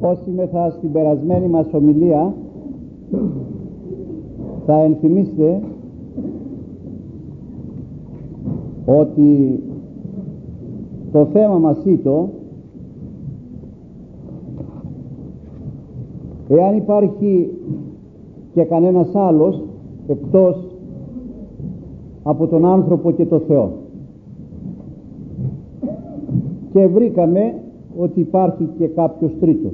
Όσοι μεθα στην περασμένη μας ομιλία θα ενθυμίστε ότι το θέμα μας ήτο εάν υπάρχει και κανένας άλλος εκτός από τον άνθρωπο και το Θεό, και βρήκαμε ότι υπάρχει και κάποιος τρίτος,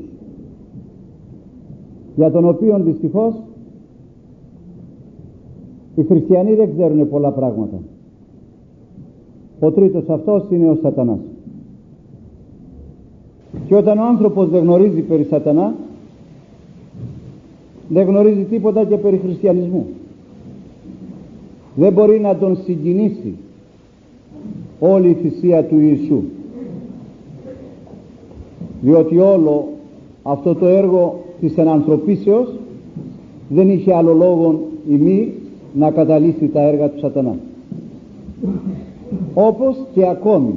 για τον οποίο δυστυχώς οι χριστιανοί δεν ξέρουν πολλά πράγματα. Ο τρίτος αυτός είναι ο Σατανάς. Και όταν ο άνθρωπος δεν γνωρίζει περί Σατανά, δεν γνωρίζει τίποτα και περί χριστιανισμού. Δεν μπορεί να τον συγκινήσει όλη η θυσία του Ιησού, διότι όλο αυτό το έργο της ενανθρωπίσεως δεν είχε άλλο λόγο ημί να καταλύσει τα έργα του Σατανά. Όπως και ακόμη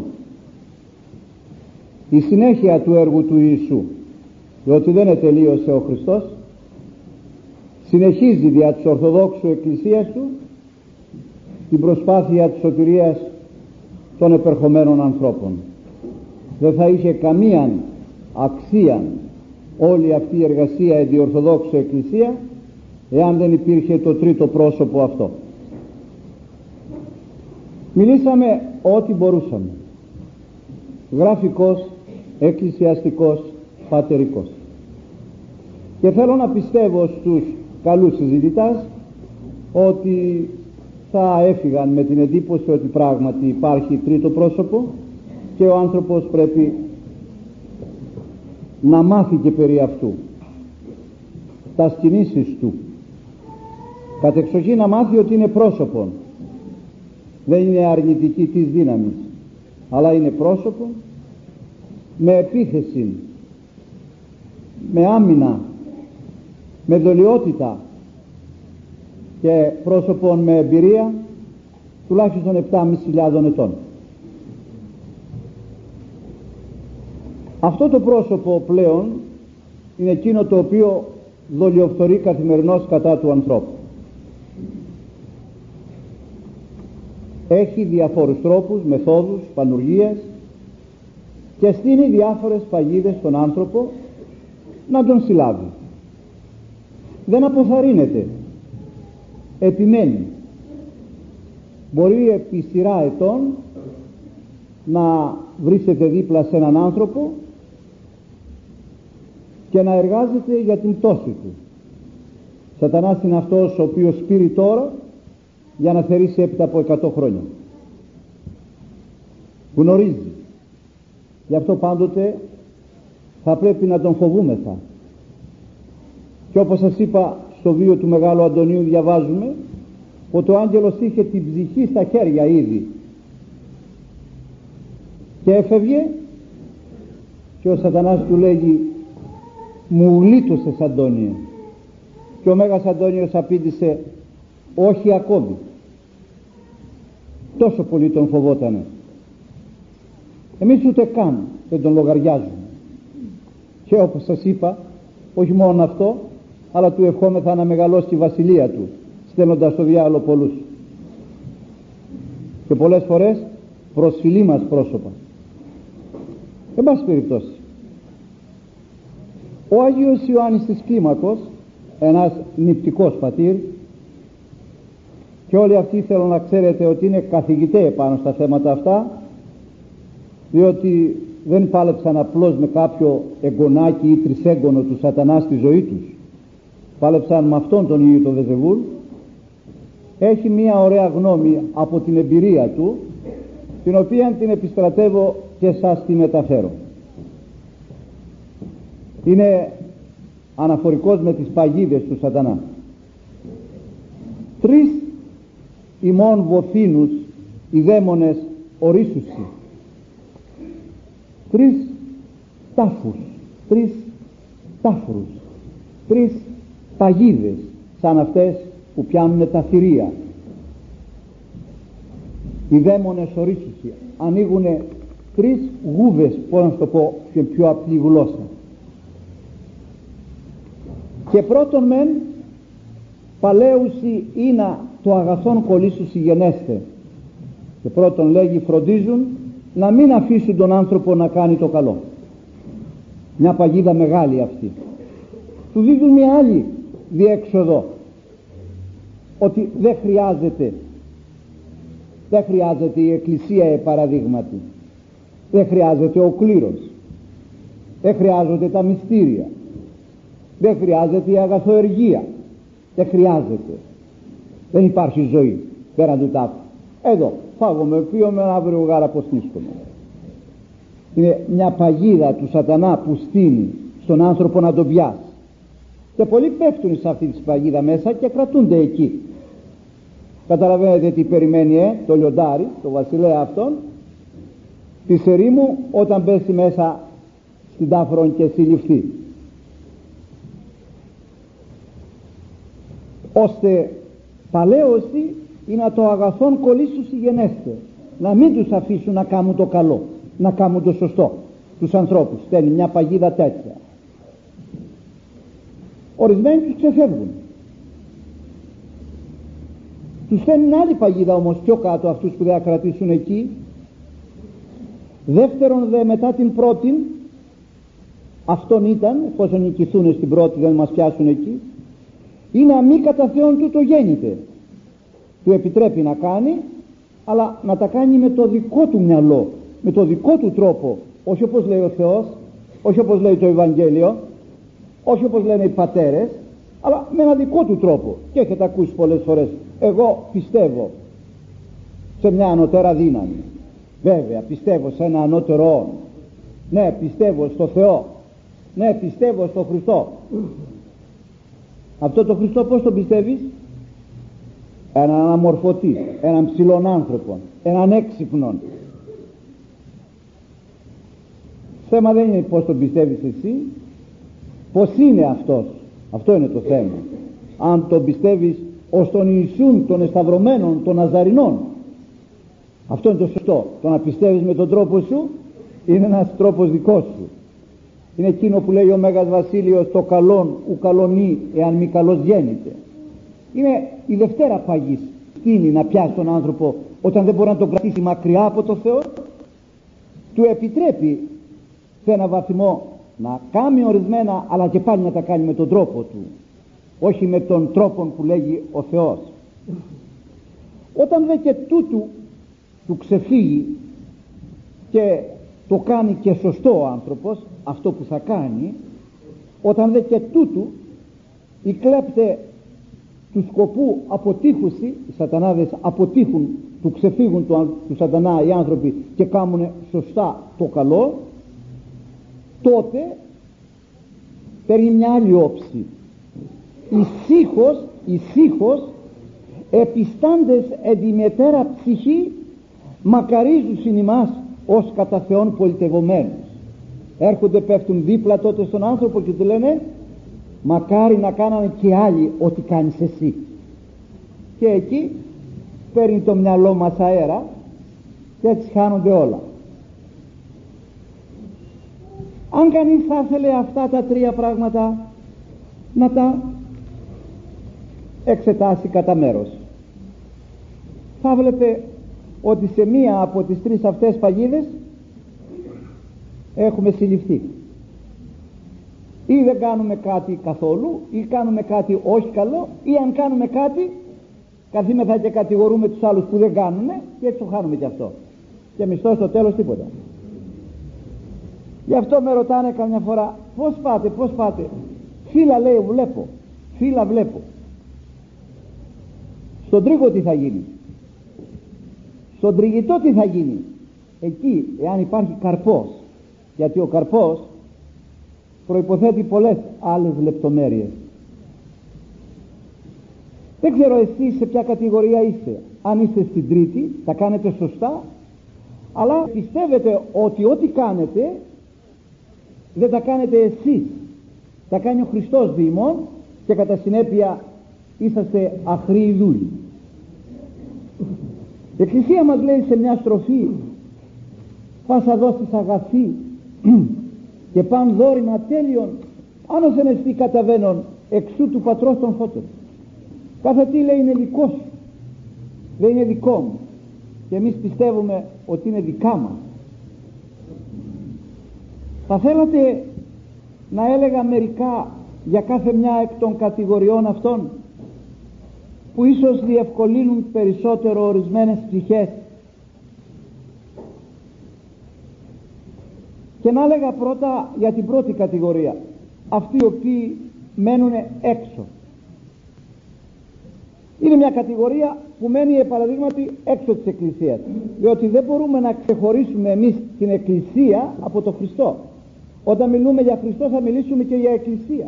η συνέχεια του έργου του Ιησού, διότι δεν τελείωσε ο Χριστός, συνεχίζει δια της Ορθοδόξου Εκκλησίας του την προσπάθεια της σωτηρίας των επερχομένων ανθρώπων. Δεν θα είχε καμία αξία όλη αυτή η εργασία εν τη Ορθοδόξου Εκκλησία εάν δεν υπήρχε το τρίτο πρόσωπο αυτό. Μιλήσαμε ό,τι μπορούσαμε, γραφικός, εκκλησιαστικός, πατερικός, και θέλω να πιστεύω στους καλούς συζητητάς ότι θα έφυγαν με την εντύπωση ότι πράγματι υπάρχει τρίτο πρόσωπο και ο άνθρωπος πρέπει να μάθει και περί αυτού, τα κινήσεις του, κατεξοχή να μάθει ότι είναι πρόσωπο, δεν είναι αρνητική της δύναμης, αλλά είναι πρόσωπο με επίθεση, με άμυνα, με δολιότητα, και πρόσωπο με εμπειρία τουλάχιστον 7.500 ετών. Αυτό το πρόσωπο πλέον είναι εκείνο το οποίο δολιοφθορεί καθημερινώς κατά του ανθρώπου. Έχει διαφόρους τρόπους, μεθόδους, πανουργίες, και στείνει διάφορες παγίδες στον άνθρωπο να τον συλλάβει. Δεν αποθαρρύνεται, επιμένει. Μπορεί επί σειρά ετών να βρίσκεται δίπλα σε έναν άνθρωπο και να εργάζεται για την πτώση του. Σατανάς είναι αυτός ο οποίος πήρε τώρα για να θερήσει έπειτα από 100 χρόνια. Γνωρίζει. Γι' αυτό πάντοτε θα πρέπει να τον φοβούμεθα. Και όπως σας είπα, στο βίο του Μεγάλου Αντωνίου διαβάζουμε ότι ο άγγελος είχε την ψυχή στα χέρια ήδη και έφευγε, και ο Σατανάς του λέγει «Μου γλίτωσες, Αντώνιε», και ο Μέγας Αντώνιος απήντησε «Όχι ακόμη». Τόσο πολύ τον φοβότανε. Εμείς ούτε καν δεν τον λογαριάζουμε, και όπως σας είπα, όχι μόνο αυτό, αλλά του ευχόμεθα να μεγαλώσει τη βασιλεία του, στέλνοντας στο διάολο πολλούς, και πολλές φορές προσφυλή μας πρόσωπα. Εν πάση περιπτώσει, ο Άγιος Ιωάννης της Κλίμακος, ένας νηπτικός πατήρ, και όλοι αυτοί θέλω να ξέρετε ότι είναι καθηγητές πάνω στα θέματα αυτά, διότι δεν πάλεψαν απλώς με κάποιο εγγονάκι ή τρισέγγονο του Σατανά στη ζωή τους, πάλεψαν με αυτόν τον ίδιο τον Βεζεβούλ. Έχει μία ωραία γνώμη από την εμπειρία του, την οποία την επιστρατεύω και σας τη μεταφέρω. Είναι αναφορικός με τις παγίδες του Σατανά. 3 ημών βοθήνους οι δαίμονες ορίσουσι, 3 τάφους, 3 τάφρους, 3 παγίδες σαν αυτές που πιάνουν τα θηρία. Οι δαίμονες ορίσουσι ανοίγουν 3 γούβες, πώς να το πω και πιο απλή γλώσσα, Και πρώτον μεν παλαίουσι είναι το αγαθόν κολλήσουσι γενέστε. Και πρώτον λέγει φροντίζουν να μην αφήσουν τον άνθρωπο να κάνει το καλό. Μια παγίδα μεγάλη αυτή. Του δίνουν μια άλλη διέξοδο, ότι δεν χρειάζεται η Εκκλησία παραδείγματι, δεν χρειάζεται ο κλήρος, δεν χρειάζονται τα μυστήρια, δεν χρειάζεται η αγαθοεργία, δεν χρειάζεται, δεν υπάρχει ζωή πέραν του τάφου. Εδώ φάγομαι, πίομαι, αύριο γάρα αποστήσκομαι. Είναι μια παγίδα του σατανά που στείνει στον άνθρωπο να τον πιάσει, και πολλοί πέφτουν σε αυτή τη παγίδα μέσα και κρατούνται εκεί. Καταλαβαίνετε τι περιμένει το λιοντάρι, το βασιλέα αυτόν της ερήμου, όταν πέσει μέσα στην τάφρον και συλληφθεί, ώστε παλαίωση είναι το αγαθόν κολλήσουσι γενέστε, να μην τους αφήσουν να κάνουν το καλό, να κάνουν το σωστό τους ανθρώπους. Στέλνει μια παγίδα τέτοια. Ορισμένοι τους ξεφεύγουν, τους στέλνουν άλλη παγίδα όμως πιο κάτω, αυτούς που δεν θα κρατήσουν εκεί. Δεύτερον δε μετά την πρώτη, αυτόν ήταν, εφόσον νικηθούν στην πρώτη δεν μας πιάσουν εκεί, είναι να μην κατά Θεόν τούτο γέννηται. Του επιτρέπει να κάνει, αλλά να τα κάνει με το δικό του μυαλό, με το δικό του τρόπο, όχι όπως λέει ο Θεός, όχι όπως λέει το Ευαγγέλιο, όχι όπως λένε οι πατέρες, αλλά με ένα δικό του τρόπο. Και έχετε ακούσει πολλές φορές, εγώ πιστεύω σε μια ανωτέρα δύναμη, βέβαια πιστεύω σε ένα ανώτερο όν, ναι πιστεύω στο Θεό, ναι πιστεύω στο Χριστό. Αυτό το Χριστό πώς τον πιστεύεις? Έναν αναμορφωτή, έναν ψηλόν άνθρωπο, έναν έξυπνον. Θέμα δεν είναι πώς τον πιστεύεις εσύ, πώς είναι αυτός. Αυτό είναι το θέμα. Αν τον πιστεύεις ως τον Ιησούν των εσταυρωμένων, των Ναζαρινών, αυτό είναι το σωστό. Το να πιστεύεις με τον τρόπο σου είναι ένας τρόπος δικός σου. Είναι εκείνο που λέει ο Μέγας Βασίλειος, το καλόν ου καλονεί εάν μη καλός γέννηται. Είναι η δευτέρα παγής. Στείνει να πιάσει τον άνθρωπο όταν δεν μπορεί να τον κρατήσει μακριά από το Θεό. Του επιτρέπει σε ένα βαθμό να κάνει ορισμένα, αλλά και πάλι να τα κάνει με τον τρόπο του, όχι με τον τρόπο που λέγει ο Θεός. Όταν δε και τούτου του ξεφύγει και το κάνει και σωστό ο άνθρωπος, αυτό που θα κάνει, όταν δε και τούτου οι κλέπτε του σκοπού αποτύχουσι, οι σατανάδες αποτύχουν, του ξεφύγουν του σατανά οι άνθρωποι και κάνουν σωστά το καλό, τότε παίρνει μια άλλη όψη. Ησύχως επιστάντες εντιμετέρα ψυχή μακαρίζουσιν ημάς ως κατά Θεόν πολιτευομένους. Έρχονται, πέφτουν δίπλα τότε στον άνθρωπο και του λένε μακάρι να κάνανε και άλλοι ό,τι κάνεις εσύ. Και εκεί παίρνει το μυαλό μας αέρα και έτσι χάνονται όλα. Αν κανείς θα ήθελε αυτά τα τρία πράγματα να τα εξετάσει κατά μέρος, θα βλέπετε ότι σε μία από τις τρεις αυτές παγίδες έχουμε συλληφθεί. Ή δεν κάνουμε κάτι καθόλου, ή κάνουμε κάτι όχι καλό, ή αν κάνουμε κάτι καθήμεθα και κατηγορούμε τους άλλους που δεν κάνουμε και έτσι το χάνουμε και αυτό. Και μισθό στο τέλος τίποτα. Γι' αυτό με ρωτάνε καμιά φορά, πώς πάτε? Φύλλα λέει βλέπω, φύλλα βλέπω. Στον τρίγο τι θα γίνει? Στον τριγητό τι θα γίνει? Εκεί εάν υπάρχει καρπός, γιατί ο καρπός προϋποθέτει πολλές άλλες λεπτομέρειες. Δεν ξέρω εσείς σε ποια κατηγορία είστε. Αν είστε στην τρίτη θα κάνετε σωστά, αλλά πιστεύετε ότι ό,τι κάνετε δεν τα κάνετε εσείς, τα κάνει ο Χριστός δήμον και κατά συνέπεια είσαστε αχρήοι δούλοι. Η Εκκλησία μας λέει σε μια στροφή, πάσα δώσεις αγαθή και παν δόρημα τέλειον, άνος εν εστί καταβαίνον εξού του πατρός των φώτων. Κάθε τι λέει είναι δικό σου, δεν είναι δικό μου, και εμείς πιστεύουμε ότι είναι δικά μας. Θα θέλατε να έλεγα μερικά για κάθε μια εκ των κατηγοριών αυτών που ίσως διευκολύνουν περισσότερο ορισμένες ψυχές, και να έλεγα πρώτα για την πρώτη κατηγορία, αυτοί οι οποίοι μένουν έξω. Είναι μια κατηγορία που μένει παραδείγματι έξω της Εκκλησίας, διότι δεν μπορούμε να ξεχωρίσουμε εμείς την Εκκλησία από τον Χριστό. Όταν μιλούμε για Χριστό θα μιλήσουμε και για Εκκλησία.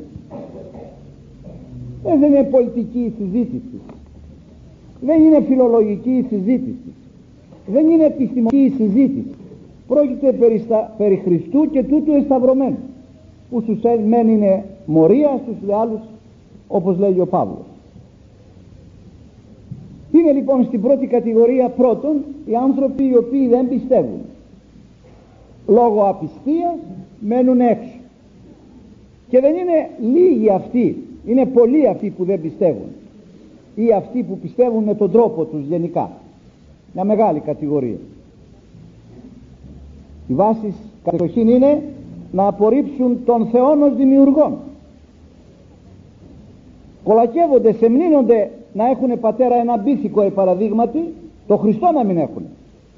Δεν είναι πολιτική η συζήτηση, δεν είναι φιλολογική η συζήτηση, δεν είναι επιστημονική η συζήτηση. Πρόκειται περί Χριστού και τούτου εσταυρωμένου, που στους μεν είναι μορία, στους άλλους όπως λέγει ο Παύλος. Είναι λοιπόν στην πρώτη κατηγορία πρώτον οι άνθρωποι οι οποίοι δεν πιστεύουν, λόγω απιστίας μένουν έξω, και δεν είναι λίγοι αυτοί, είναι πολλοί αυτοί που δεν πιστεύουν, ή αυτοί που πιστεύουν με τον τρόπο τους γενικά, μια μεγάλη κατηγορία. Η βάση κατεξοχήν είναι να απορρίψουν τον Θεόν ως δημιουργόν. Κολακεύονται, σεμνύνονται να έχουν πατέρα ένα μπίθηκο παραδείγματι, το Χριστό να μην έχουν.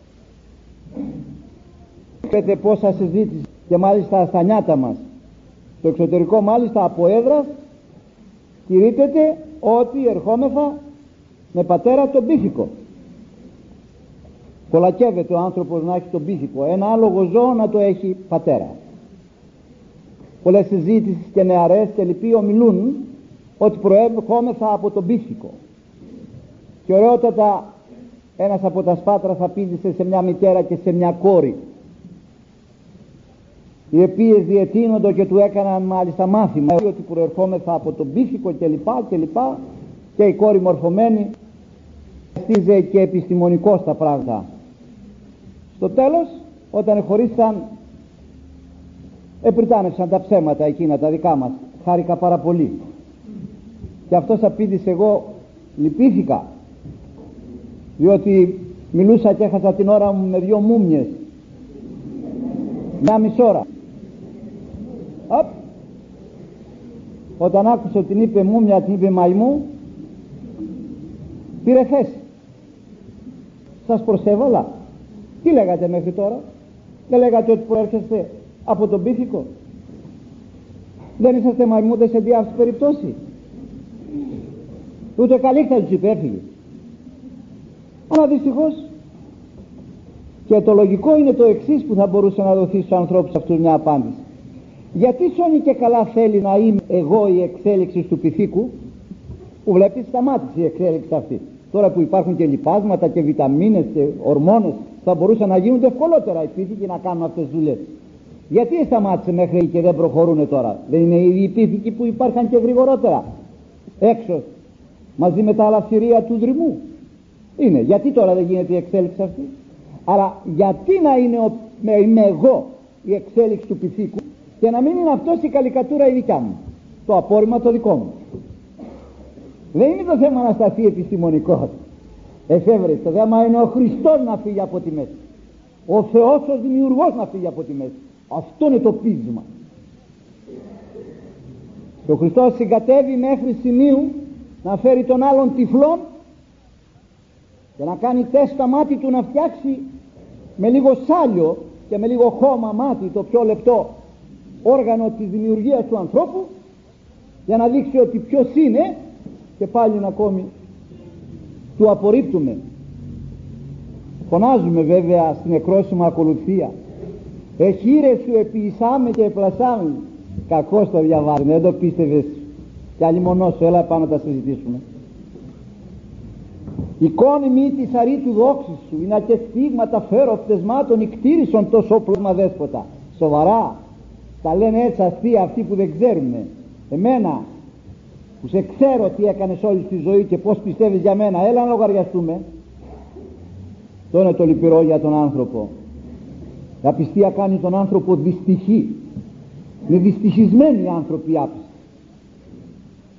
Πέτε πόσα συζήτηση, και μάλιστα στα νιάτα μας, στο εξωτερικό μάλιστα από έδρας, κηρύττεται ότι ερχόμεθα με πατέρα τον μπίθηκο. Κολακεύεται ο άνθρωπος να έχει τον πίθηκο, ένα άλογο ζώο να το έχει πατέρα. Πολλές συζήτησεις και νεαρές και λοιποί ομιλούν ότι προέρχομεθα από τον πίθηκο, και ωραιότατα ένας από τα σπάτρα θα πήδησε σε μια μητέρα και σε μια κόρη, οι οποίες διετείνοντο και του έκαναν μάλιστα μάθημα ότι προερχόμεθα από τον πίθηκο κλπ, και η κόρη μορφωμένη στήζε και επιστημονικός τα πράγματα. Στο τέλος, όταν χωρίσαν, επριτάνευσαν τα ψέματα εκείνα τα δικά μας. Χάρηκα πάρα πολύ, και αυτός απήντησε, εγώ λυπήθηκα, διότι μιλούσα και έχασα την ώρα μου με 2 μούμιες, μια μισή ώρα. Όταν άκουσα την είπε μούμια, την είπε μαϊμού, πήρε θέση. Σας προσέβαλα. Τι λέγατε μέχρι τώρα? Δεν λέγατε ότι προέρχεστε από τον πίθηκο? Δεν είσαστε μαϊμούδες σε διάφορες περιπτώσεις? Ούτε καλύχτα τους είπε, έφυγε. Αλλά δυστυχώς, και το λογικό είναι το εξής που θα μπορούσε να δοθεί στους ανθρώπους αυτούς μια απάντηση. Γιατί σώνει και καλά θέλει να είμαι εγώ η εξέλιξη του πυθίκου, που βλέπεις σταμάτησε η εξέλιξη αυτή? Τώρα που υπάρχουν και λιπάσματα και βιταμίνες και ορμόνες, θα μπορούσαν να γίνονται ευκολότερα οι πίθηκοι να κάνουν αυτές τις δουλειές. Γιατί σταμάτησε μέχρι και δεν προχωρούν τώρα? Δεν είναι οι πίθηκοι που υπάρχαν και γρηγορότερα έξω μαζί με τα αλαφυρία του δρυμού? Είναι. Γιατί τώρα δεν γίνεται η εξέλιξη αυτή? Αλλά γιατί να είμαι εγώ η εξέλιξη του πυθίκου και να μην είναι αυτός η καλικατούρα η δικιά μου, το απόρριμμα το δικό μου? Δεν είναι το θέμα να σταθεί επιστημονικός, εφεύρεση. Το θέμα είναι ο Χριστός να φύγει από τη μέση, ο Θεός ο δημιουργός να φύγει από τη μέση. Αυτό είναι το πείσμα. Και ο Χριστός συγκατέβει μέχρι σημείου να φέρει τον άλλον τυφλόν και να κάνει τεστ στα μάτι του, να φτιάξει με λίγο σάλιο και με λίγο χώμα μάτι, το πιο λεπτό όργανο της δημιουργίας του ανθρώπου, για να δείξει ότι ποιος είναι, και πάλι ακόμη του απορρίπτουμε. Φωνάζουμε βέβαια στην εκρόσιμα ακολουθία, εχείρε σου επιεισάμε και επλασάμε. Κακώς το διαβάζει, δεν το πίστευες, και άλλη μονός σου, έλα πάνω να τα συζητήσουμε. Εικόνη μη της αρήτου δόξης σου, είναι και στίγματα φέρω φτεσμάτων ικτήρισον τόσο πλάσμα δέσποτα. Σοβαρά τα λένε έτσι αστεία αυτοί που δεν ξέρουν. Εμένα που σε ξέρω τι έκανες όλη τη ζωή και πως πιστεύεις για μένα, έλα να λογαριαστούμε. Αυτό είναι το λυπηρό για τον άνθρωπο. Η απιστία κάνει τον άνθρωπο δυστυχή. Είναι δυστυχισμένοι οι άνθρωποι άπιστοι.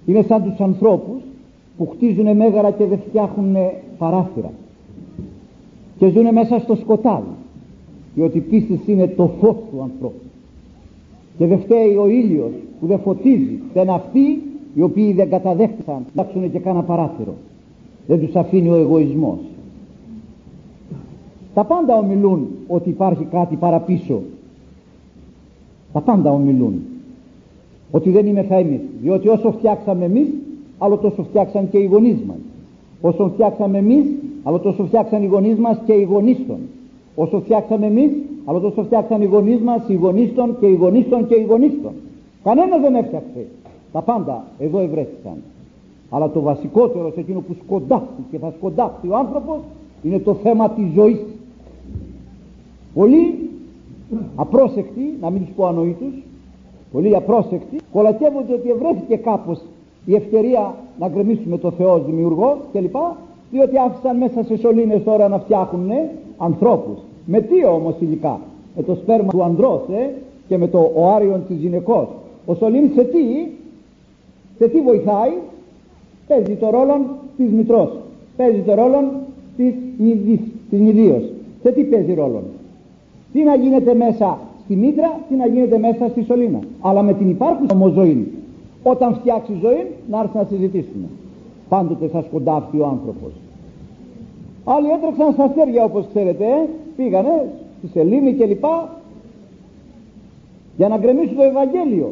Είναι σαν τους ανθρώπους που χτίζουν μέγαρα και δεν φτιάχνουν παράθυρα και ζουν μέσα στο σκοτάδι, διότι η πίστη είναι το φως του ανθρώπου και δεν φταίει ο ήλιος που δεν φωτίζει, δεν αυτοί οι οποίοι δεν καταδέχτηκαν να φτιάξουν και κάνα παράθυρο, δεν τους αφήνει ο εγωισμός. Τα πάντα ομιλούν ότι υπάρχει κάτι παραπίσω, τα πάντα ομιλούν ότι δεν είμεθα εμείς, διότι όσο φτιάξαμε εμείς, άλλο τόσο φτιάξαν και οι γονείς μας. Όσο φτιάξαμε εμείς, άλλο τόσο φτιάξαν οι γονείς μας και οι γονείς των. Όσο φτιάξαμε εμείς, άλλο τόσο φτιάξαν οι γονείς μας, οι γονείς των και οι γονείς των και οι γονείς των. Κανένας δεν έφτιαξε. Τα πάντα εδώ ευρέθηκαν. Αλλά το βασικότερο σε εκείνο που σκοντάφτει και θα σκοντάφτει ο άνθρωπος είναι το θέμα της ζωής. Πολλοί απρόσεκτοι, να μην τους πω ανοήτους, πολλοί απρόσεκτοι κολακεύονται ότι ευρέθηκε κάπως η ευκαιρία να γκρεμίσουμε το Θεό δημιουργό κλπ, διότι άφησαν μέσα σε σωλήνες τώρα να φτιάχνουν ανθρώπους. Με τι όμως υλικά? Με το σπέρμα του ανδρός και με το οάριον της γυναικός. Ο σωλήνης σε τι βοηθάει? Παίζει το ρόλο της μητρός, παίζει το ρόλο της νηδίως. Σε τι παίζει ρόλο? Τι να γίνεται μέσα στη μήτρα, τι να γίνεται μέσα στη σωλήνα. Αλλά με την υπάρχουσα όμως ζωή, όταν φτιάξει ζωή, να έρθει να συζητήσουμε. Πάντοτε θα σκοντάφτει ο άνθρωπος. Άλλοι έτρεξαν στα αστέρια, όπως ξέρετε, πήγανε στη σελήνη κλπ, για να γκρεμίσουν το Ευαγγέλιο.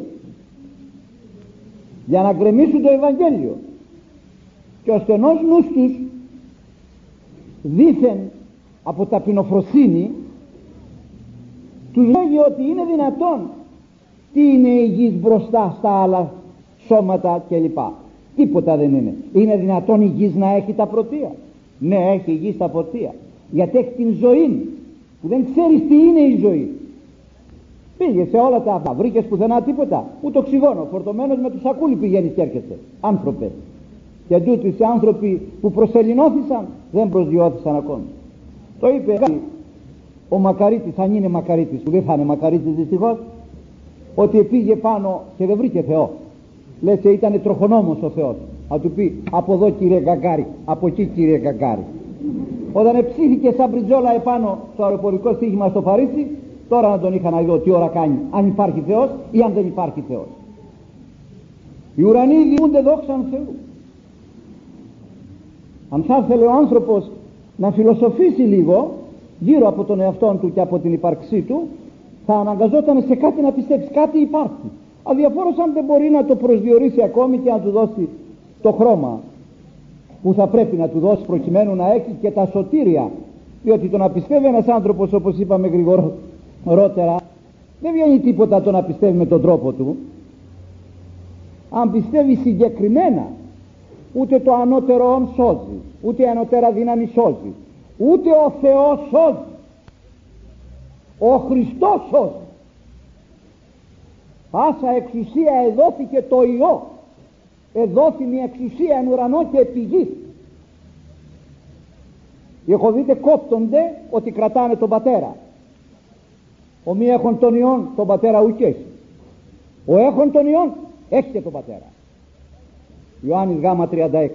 Για να γκρεμίσουν το Ευαγγέλιο. Και ο στενός νους τους, δήθεν από ταπεινοφροσύνη, τους λέγει ότι είναι δυνατόν. Τι είναι η γης μπροστά στα άλλα σώματα κλπ? Τίποτα δεν είναι. Είναι δυνατόν η γης να έχει τα πρωτεία? Ναι, έχει η γης τα πρωτεία, γιατί έχει την ζωή που δεν ξέρεις τι είναι η ζωή. Πήγε σε όλα τα αυτά, βρήκες πουθενά τίποτα? Ούτε οξυγόνο, φορτωμένος με το σακούλι πηγαίνεις και έρχεσαι. Άνθρωπε, και τούτοι οι άνθρωποι που προσελεινώθησαν δεν προσδιώθησαν ακόμη. Το είπε ο Μακαρίτης, αν είναι Μακαρίτης, που δεν θα είναι Μακαρίτης δυστυχώς, ότι πήγε πάνω και δεν βρήκε Θεό. Λες ήταν τροχονόμος ο Θεός. Θα του πει από εδώ κύριε Γκαγκάρη, από εκεί κύριε Γκαγκάρη. Όταν εψήθηκε σαν μπριτζόλα επάνω στο αεροπορικό στοίχημα στο Παρίσι, τώρα να τον είχα να δω τι ώρα κάνει, αν υπάρχει Θεός ή αν δεν υπάρχει Θεός. Οι ουρανοί διούνται δόξαν Θεού. Αν θα ήθελε ο άνθρωπος να φιλοσοφήσει λίγο γύρω από τον εαυτόν του και από την ύπαρξή του, θα αναγκαζόταν σε κάτι να πιστέψει, κάτι υπάρχει. Αδιαφόρος αν δεν μπορεί να το προσδιορίσει ακόμη και να του δώσει το χρώμα που θα πρέπει να του δώσει προκειμένου να έχει και τα σωτήρια, διότι το να πιστεύει ένας άνθρωπος, όπως είπαμε γρηγορότερα, δεν βγαίνει τίποτα το να πιστεύει με τον τρόπο του. Αν πιστεύει συγκεκριμένα, ούτε το ανώτερο σώζει, ούτε η ανωτέρα δύναμη σώζει, ούτε ο Θεός σώζει, ο Χριστός σώζει. Πάσα εξουσία εδόθηκε το Υιό, εδόθη μια εξουσία εν ουρανό και επί γης. Οι εχωδείτε κόπτονται ότι κρατάνε τον πατέρα. Ο μη έχων τον Υιόν τον πατέρα ουκ έχει. Ο έχων τον Υιόν έχει και τον πατέρα. Ιωάννης Γ 36.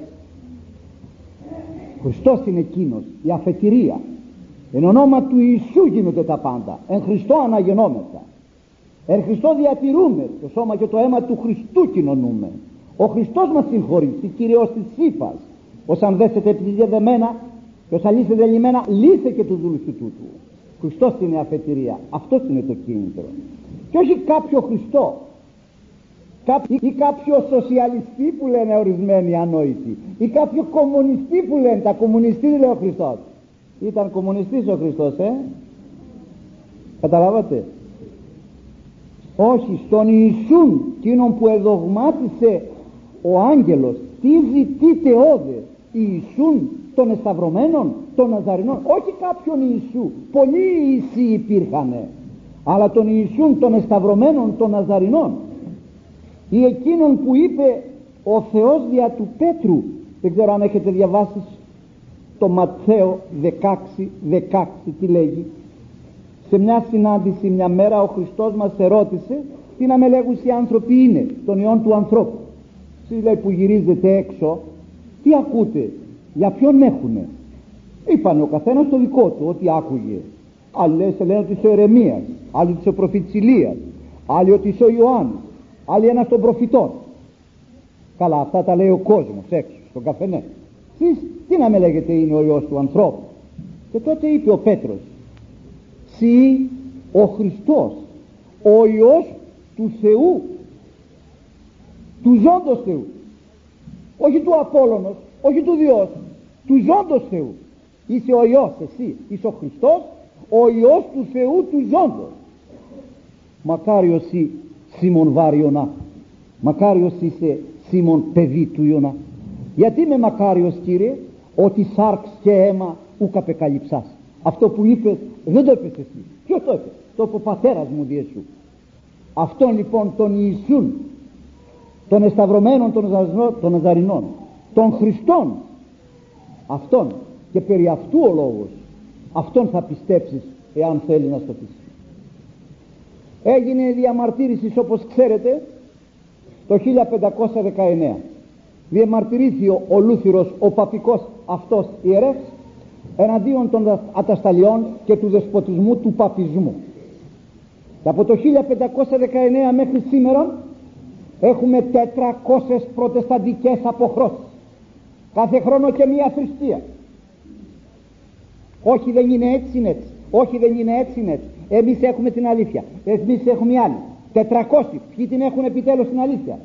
Χριστός είναι εκείνος, η αφετηρία. Εν ονόμα του Ιησού γίνονται τα πάντα. Εν Χριστώ αναγεννόμεθα. Εν Χριστώ διατηρούμε το σώμα και το αίμα του Χριστού κοινωνούμε. Ο Χριστός μας συγχωρεί, Κύριος της ύφας. Όσαν δέσετε επειδή δεμένα και όσα λύσετε λυμμένα, λύσε και του δούλου του τούτου. Χριστός είναι η αφετηρία. Αυτός είναι το κίνητρο. Και όχι κάποιο Χριστό ή κάποιο σοσιαλιστή που λένε ορισμένοι ανόητοι, ή κάποιο κομμουνιστή που λένε, τα κομμουνιστή λέει ο Χριστός. Ήταν κομμουνιστής ο Χριστός, καταλάβατε? Όχι, στον Ιησούν, εκείνον που εδογμάτισε ο άγγελος. Τι ζητείτε όδε? Ιησούν των εσταυρωμένων, των Ναζαρινών, όχι κάποιον Ιησού. Πολλοί Ιησοί υπήρχανε, αλλά τον Ιησούν των εσταυρωμένων, των Ναζαρινών, ή εκείνον που είπε ο Θεός δια του Πέτρου. Δεν ξέρω αν έχετε διαβάσει το Ματθαίο 16 τι λέγει. Σε μια συνάντηση μια μέρα ο Χριστός μας ερώτησε τι να με λέγουν οι άνθρωποι είναι, τον Υιόν του ανθρώπου. Εσείς λέει που γυρίζετε έξω, τι ακούτε, για ποιον έχουνε? Είπανε ο καθένας το δικό του, ό,τι άκουγε. Άλλοι λένε ότι είσαι ο Ερεμίας, άλλοι ότι είσαι ο προφήτης Ηλίας, άλλοι ότι είσαι ο Ιωάννης, άλλοι ένας των προφητών. Καλά, αυτά τα λέει ο κόσμος έξω στον καφενέ. Εσείς τι να με λέγετε είναι ο Υιός του ανθρώπου? Και τότε είπε ο Πέτρος, «Συ ο Χριστός, ο Υιός του Θεού, του ζώντος Θεού». Όχι του Απόλλωνος, όχι του Διός, του ζώντος Θεού. Είσαι ο Υιός εσύ, είσαι ο Χριστός, ο Υιός του Θεού του ζώντος. Μακάριος εσύ Σίμων βάρ Ιωνά, μακάριος είσαι Σίμων παιδί του Ιωνά. Γιατί είμαι μακάριος, Κύριε? Ότι σάρξ και αίμα ουκ απεκαλυψάς. Αυτό που είπες δεν το είπες εσύ. Ποιος το είπε? Το είπε ο πατέρας μου Διεσού. Αυτόν λοιπόν τον Ιησούν, των εσταυρωμένων των Ναζαρινών, των Χριστών, αυτόν, και περί αυτού ο λόγος, αυτόν θα πιστέψεις εάν θέλει να σταθείς. Έγινε διαμαρτύρηση, όπως ξέρετε, το 1519. Διαμαρτυρήθη ο Λούθυρος, ο παπικός αυτός ιερεύς, εναντίον των ατασταλιών και του δεσποτισμού του παπισμού. Και από το 1519 μέχρι σήμερα έχουμε 400 προτεσταντικές αποχρώσεις, κάθε χρόνο και μία θρησκεία. Όχι δεν είναι έτσι, είναι έτσι. Όχι δεν είναι έτσι, είναι έτσι. Εμείς έχουμε την αλήθεια, εμείς έχουμε άλλη. 400, ποιοι την έχουν επιτέλους την αλήθεια?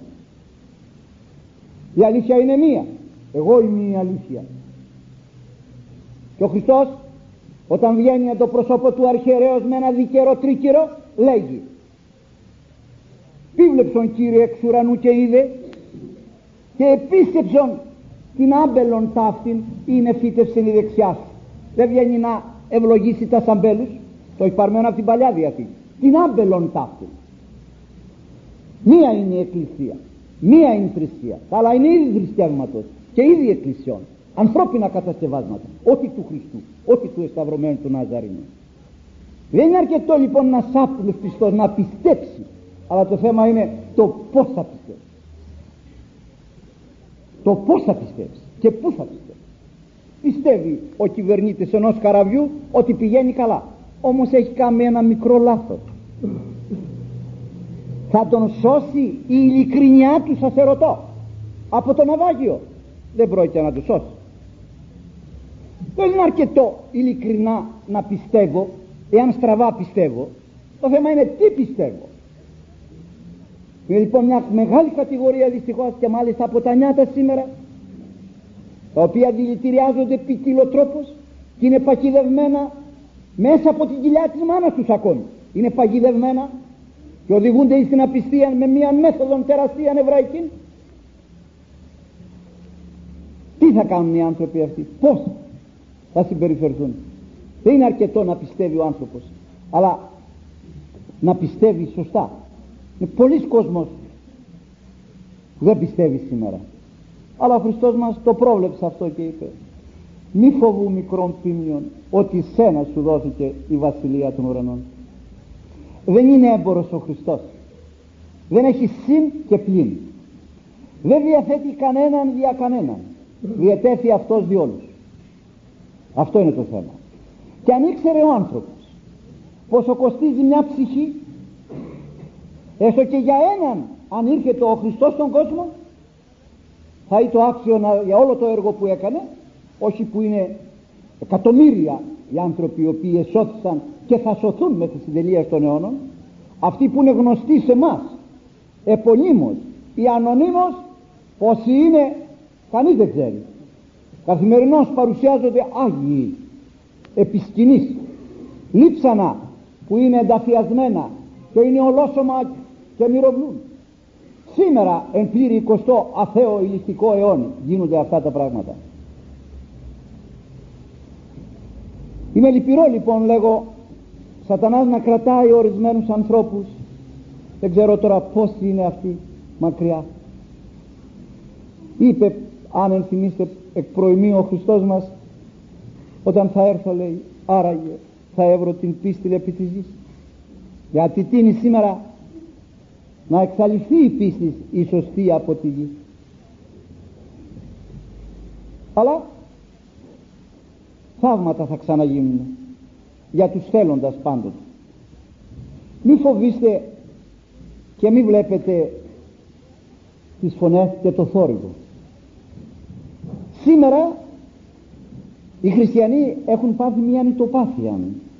Η αλήθεια είναι μία. Εγώ είμαι η αλήθεια. Και ο Χριστός όταν βγαίνει από το πρόσωπο του αρχιερέως με ένα δικαίρο τρίκυρο, λέγει, «Πίβλεψον, Κύριε, εξ ουρανού και είδε, και επίσκεψον την άμπελον ταύτην, είναι φύτευσεν η δεξιά σου». Δεν βγαίνει να ευλογήσει τα σαμπέλους, το έχει παρμένο από την Παλιά Διαθήκη. Την άμπελον ταύτην. Μία είναι η Εκκλησία, μία είναι η θρησκεία, αλλά είναι ήδη θρησκεύματος και ήδη εκκλησιών. Ανθρώπινα κατασκευάσματα, όχι του Χριστού, όχι του εσταυρωμένου του Ναζαρινού. Δεν είναι αρκετό λοιπόν να σάπλου Χριστός να πιστέψει, αλλά το θέμα είναι το πώς θα πιστέψει. Το πώς θα πιστέψει και πού θα πιστέψει. Πιστεύει ο κυβερνήτης ενός καραβιού ότι πηγαίνει καλά, όμως έχει κάνει ένα μικρό λάθος. Θα τον σώσει η ειλικρινιά του, σας ερωτώ, από το ναυάγιο? Δεν πρόκειται να του σώσει. Δεν είναι αρκετό ειλικρινά να πιστεύω, εάν στραβά πιστεύω. Το θέμα είναι τι πιστεύω. Είναι λοιπόν μια μεγάλη κατηγορία δυστυχώς, και μάλιστα από τα νιάτα σήμερα, τα οποία δηλητηριάζονται ποικιλοτρόπως και είναι παγιδευμένα μέσα από την κοιλιά της μάνας τους ακόμη. Είναι παγιδευμένα και οδηγούνται στην απιστία με μια μέθοδο τεραστία εβραϊκή. Τι θα κάνουν οι άνθρωποι αυτοί, πώς θα συμπεριφερθούν? Δεν είναι αρκετό να πιστεύει ο άνθρωπος, αλλά να πιστεύει σωστά. Είναι πολλοί κόσμος που δεν πιστεύει σήμερα, αλλά ο Χριστός μας το πρόβλεψε αυτό και είπε, «Μη φοβού μικρόν ποιμνιον, ότι σένα σου δόθηκε η βασιλεία των ουρανών». Δεν είναι έμπορος ο Χριστός, δεν έχει συν και πλην, δεν διαθέτει κανέναν δια κανέναν, διατέθη αυτός δι' όλους. Αυτό είναι το θέμα. Και αν ήξερε ο άνθρωπος πόσο κοστίζει μια ψυχή, έστω και για έναν, αν ήρχεται ο Χριστός στον κόσμο, θα είναι το άξιο για όλο το έργο που έκανε, όχι που είναι εκατομμύρια οι άνθρωποι οι οποίοι εσώθησαν και θα σωθούν μέχρι την τελεία των αιώνων, αυτοί που είναι γνωστοί σε εμάς επωνύμως ή ανωνύμως, πόσοι είναι κανείς δεν ξέρει. Καθημερινώς παρουσιάζονται άγιοι επί σκηνής, λείψανα που είναι ενταφιασμένα και είναι ολόσωμα και μυροβλούν. Σήμερα εν πλήρη 20ο αθέο ηλιστικό αιώνη γίνονται αυτά τα πράγματα. Είναι λυπηρό λοιπόν, λέγω, Σατανάς να κρατάει ορισμένους ανθρώπους, δεν ξέρω τώρα πόσοι είναι αυτοί μακριά. Είπε, αν ενθυμίστε, εκ προημίου ο Χριστός μας, όταν θα έρθω, λέει, άραγε θα έβρω την πίστη επί της γης. Γιατί τίνει σήμερα να εξαλειφθεί η πίστη η σωστή από τη γη. Αλλά θαύματα θα ξαναγίνουν για τους θέλοντας πάντοτε. Μη φοβήστε και μη βλέπετε τις φωνές και το θόρυβο. Σήμερα οι χριστιανοί έχουν πάθει μια ανητοπάθεια.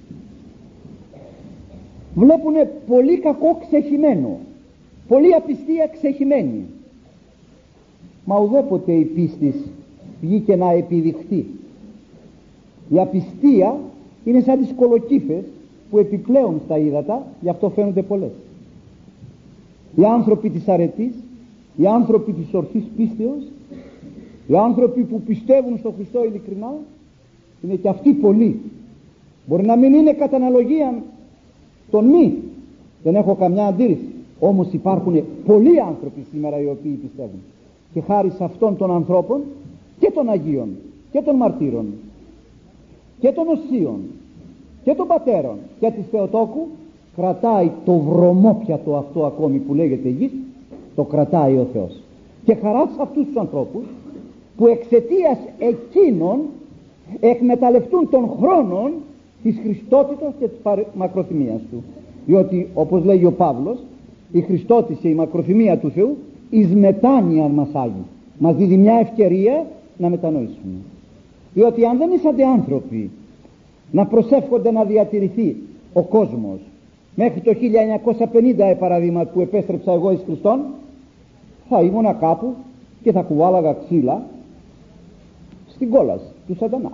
Βλέπουν πολύ κακό ξεχυμένο, πολύ απιστία ξεχυμένη, μα ουδέποτε η πίστης βγήκε να επιδειχθεί. Η απιστία είναι σαν τις κολοκύφες που επιπλέουν στα ύδατα, γι' αυτό φαίνονται πολλές. Οι άνθρωποι της αρετής, οι άνθρωποι της ορθής πίστεως, οι άνθρωποι που πιστεύουν στον Χριστό ειλικρινά, είναι και αυτοί πολλοί. Μπορεί να μην είναι κατά αναλογία των μη, δεν έχω καμιά αντίρρηση, όμως υπάρχουν πολλοί άνθρωποι σήμερα οι οποίοι πιστεύουν, και χάρη σε αυτών των ανθρώπων και των Αγίων και των Μαρτύρων και των Οσίων και των Πατέρων και της Θεοτόκου, κρατάει το βρωμόπιατο αυτό ακόμη που λέγεται γης, το κρατάει ο Θεός. Και χαρά σε αυτούς τους ανθρώπους που εξαιτίας εκείνων εκμεταλλευτούν των χρόνων της Χριστότητας και της μακροθυμίας του. Διότι όπως λέγει ο Παύλος, η Χριστότης και η μακροθυμία του Θεού εις μετάνοιαν μας άγει, μας δίδει μια ευκαιρία να μετανοήσουμε. Διότι αν δεν είσατε άνθρωποι να προσεύχονται να διατηρηθεί ο κόσμος μέχρι το 1950 παραδείγμα που επέστρεψα εγώ εις Χριστόν, θα ήμουνα κάπου και θα κουβάλαγα ξύλα στην κόλαση του σατανά.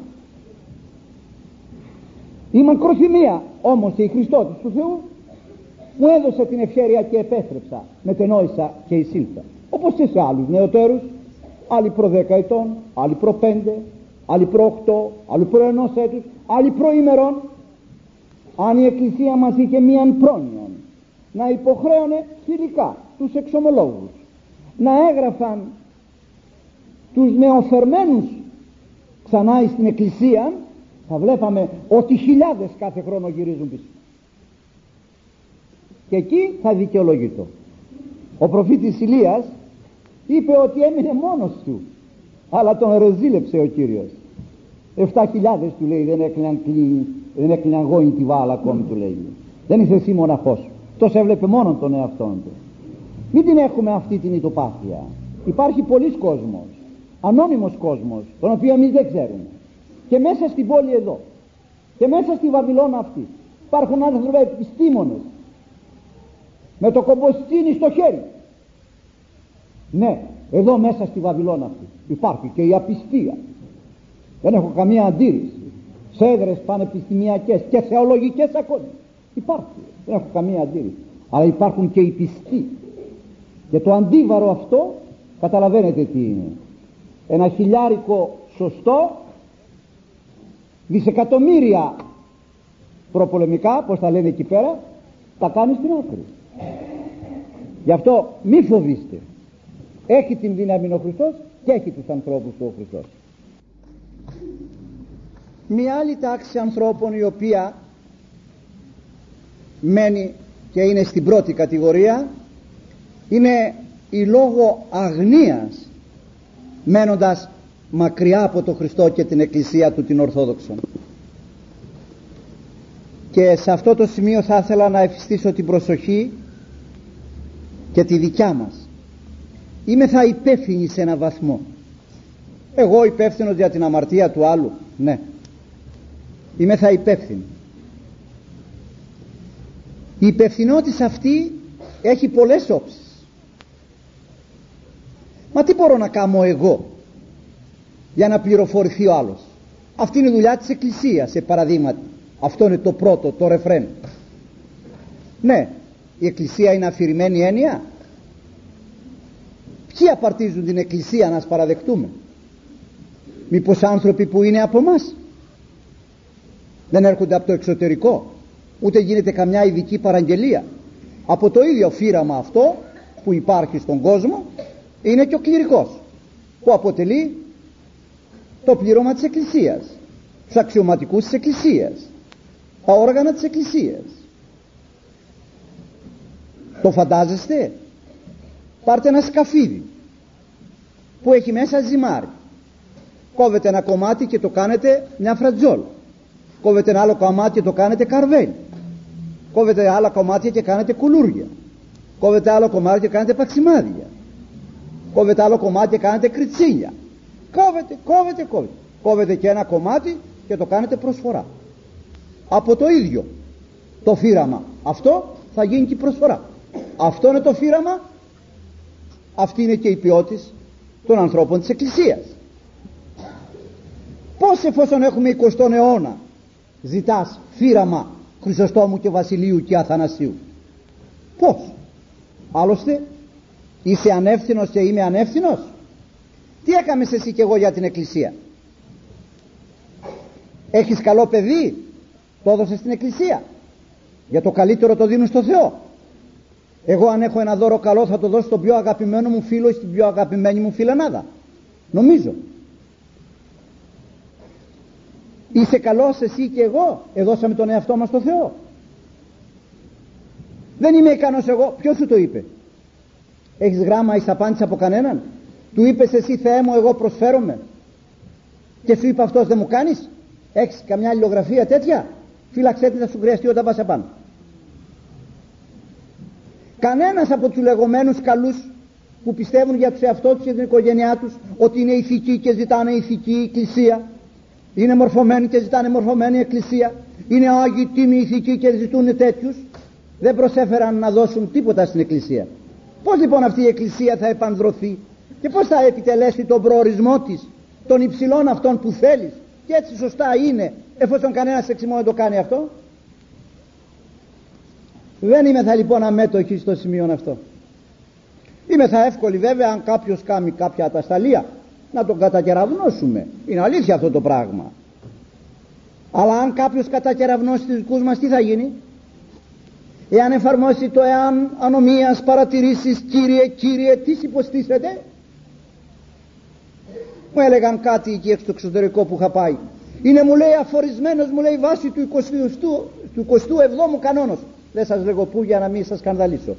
Η μακροθυμία όμως και η Χριστότης του Θεού μου έδωσε την ευχέρεια και επέστρεψα, μετενόησα και εισήλθα, όπως και σε άλλους νεωτέρους, άλλοι προ 10 ετών, άλλοι προ 5, άλλοι προ 8, άλλοι προ 1 έτους, άλλοι προ ημερών. Αν η Εκκλησία μας είχε μίαν πρόνοιαν να υποχρέωνε φιλικά τους εξομολόγους να έγραφαν τους νεοφερμένους ξανά στην Εκκλησία, θα βλέπαμε ότι χιλιάδες κάθε χρόνο γυρίζουν πίσω. Και εκεί θα δικαιολογητώ. Ο προφήτης Ηλίας είπε ότι έμεινε μόνος του, αλλά τον ρεζίλεψε ο Κύριος. 7.000 του λέει δεν έκλειναν γόνι τη βάλα ακόμη, του λέει. Δεν είσαι εσύ μοναχός. Τόσο έβλεπε μόνο τον εαυτόν του. Μην την έχουμε αυτή την ητοπάθεια. Υπάρχει πολλής κόσμος, ανώνυμος κόσμος, τον οποίο εμείς δεν ξέρουμε. Και μέσα στην πόλη εδώ και μέσα στη Βαβυλώνα αυτή υπάρχουν άνθρωποι επιστήμονες με το κομποστίνι στο χέρι. Ναι, εδώ μέσα στη Βαβυλώνα αυτή υπάρχει και η απιστία. Δεν έχω καμία αντίρρηση. Σε έδρες πανεπιστημιακές και θεολογικές ακόμη υπάρχει, δεν έχω καμία αντίρρηση. Αλλά υπάρχουν και οι πιστοί. Και το αντίβαρο αυτό καταλαβαίνετε τι είναι. Ένα χιλιάρικο σωστό, δισεκατομμύρια προπολεμικά, πως τα λένε εκεί πέρα, τα κάνει στην άκρη. Γι' αυτό μη φοβήστε. Έχει την δύναμη ο Χριστός και έχει τους ανθρώπους του ο Χριστός. Μια άλλη τάξη ανθρώπων η οποία μένει και είναι στην πρώτη κατηγορία είναι οι λόγω αγνίας μένοντας μακριά από τον Χριστό και την Εκκλησία του την Ορθόδοξο. Και σε αυτό το σημείο θα ήθελα να εφιστήσω την προσοχή και τη δικιά μας. Είμαι θα υπεύθυνη σε ένα βαθμό. Εγώ υπεύθυνος για την αμαρτία του άλλου, ναι. Είμαι θα υπεύθυνη. Η υπευθυνότητα αυτή έχει πολλές όψεις. Μα τι μπορώ να κάνω εγώ για να πληροφορηθεί ο άλλος? Αυτή είναι η δουλειά της Εκκλησίας, σε παραδείγματι. Αυτό είναι το πρώτο, το ρεφρέν. Ναι, η Εκκλησία είναι αφηρημένη έννοια. Ποιοι απαρτίζουν την Εκκλησία να ας παραδεχτούμε? Μήπως άνθρωποι που είναι από μας? Δεν έρχονται από το εξωτερικό, ούτε γίνεται καμιά ειδική παραγγελία. Από το ίδιο φύραμα αυτό που υπάρχει στον κόσμο είναι και ο κληρικός, που αποτελεί το πλήρωμα της Εκκλησίας, τους αξιωματικούς της Εκκλησίας, τα όργανα της Εκκλησίας. Το φαντάζεστε? Πάρτε ένα σκαφίδι που έχει μέσα ζυμάρι, Κόβετε ένα κομμάτι και το κάνετε μια φρατζόλ. Κόβετε ένα άλλο κομμάτι και το κάνετε καρβέλι. Κόβετε άλλα κομμάτια και κάνετε κουλούρια. Κόβετε άλλο κομμάτι και κάνετε παξιμάδια. Κόβετε άλλο κομμάτι και κάνετε κριτσίλια. Κόβετε. Κόβετε και ένα κομμάτι και το κάνετε προσφορά. Από το ίδιο το φύραμα αυτό θα γίνει και η προσφορά. Αυτό είναι το φύραμα. Αυτή είναι και η ποιότητα των ανθρώπων της Εκκλησίας. Πώς, εφόσον έχουμε 20ο αιώνα, ζητάς φύραμα Χρυσοστόμου και Βασιλείου και Αθανασίου? Πώς? Άλλωστε είσαι ανεύθυνος και είμαι ανεύθυνος. Τι έκαμες εσύ και εγώ για την Εκκλησία? Έχεις καλό παιδί, το έδωσες στην Εκκλησία. Για το καλύτερο το δίνουν στο Θεό. Εγώ αν έχω ένα δώρο καλό θα το δώσω στον πιο αγαπημένο μου φίλο ή στην πιο αγαπημένη μου φιλενάδα. Νομίζω. Είσαι καλός εσύ και εγώ? Εδώσαμε τον εαυτό μας στο Θεό. Δεν είμαι ικανός εγώ. Ποιος σου το είπε? Έχεις γράμμα ή απάντηση από κανέναν? Του είπες εσύ, Θεέ μου, εγώ προσφέρομαι, και σου είπε αυτός, δεν μου κάνεις? Έχεις καμιά αλληλογραφία τέτοια? Φύλαξέ τη, θα σου χρειαστεί όταν πας επάνω. Κανένας από τους λεγόμενους καλούς που πιστεύουν για τους εαυτούς τους και την οικογένειά τους ότι είναι ηθικοί και ζητάνε ηθική εκκλησία, είναι μορφωμένοι και ζητάνε μορφωμένη εκκλησία, είναι άγιοι, τίμοι, ηθικοί και ζητούν τέτοιους, δεν προσέφεραν να δώσουν τίποτα στην εκκλησία. Πώς λοιπόν αυτή η εκκλησία θα επανδρωθεί και πώς θα επιτελέσει τον προορισμό της, των υψηλών αυτών που θέλεις? Και έτσι σωστά είναι, εφόσον κανένας εξημών δεν το κάνει αυτό. Δεν είμαι θα λοιπόν αμέτωχοι στο σημείο αυτό. Είμαι θα εύκολη βέβαια αν κάποιος κάνει κάποια ατασταλία να τον κατακεραυνώσουμε. Είναι αλήθεια αυτό το πράγμα. Αλλά αν κάποιος κατακεραυνώσει τους δικούς μας, τι θα γίνει? Εάν εφαρμόσει το εάν ανομίας, παρατηρήσεις, Κύριε, τι υποστήσετε? Μου έλεγαν κάτι εκεί στο εξωτερικό που είχα πάει. Είναι, μου λέει, αφορισμένος, μου λέει, βάση του 27ου κανόνος. Δεν σας λέγω πού για να μην σας σκανδαλίσω.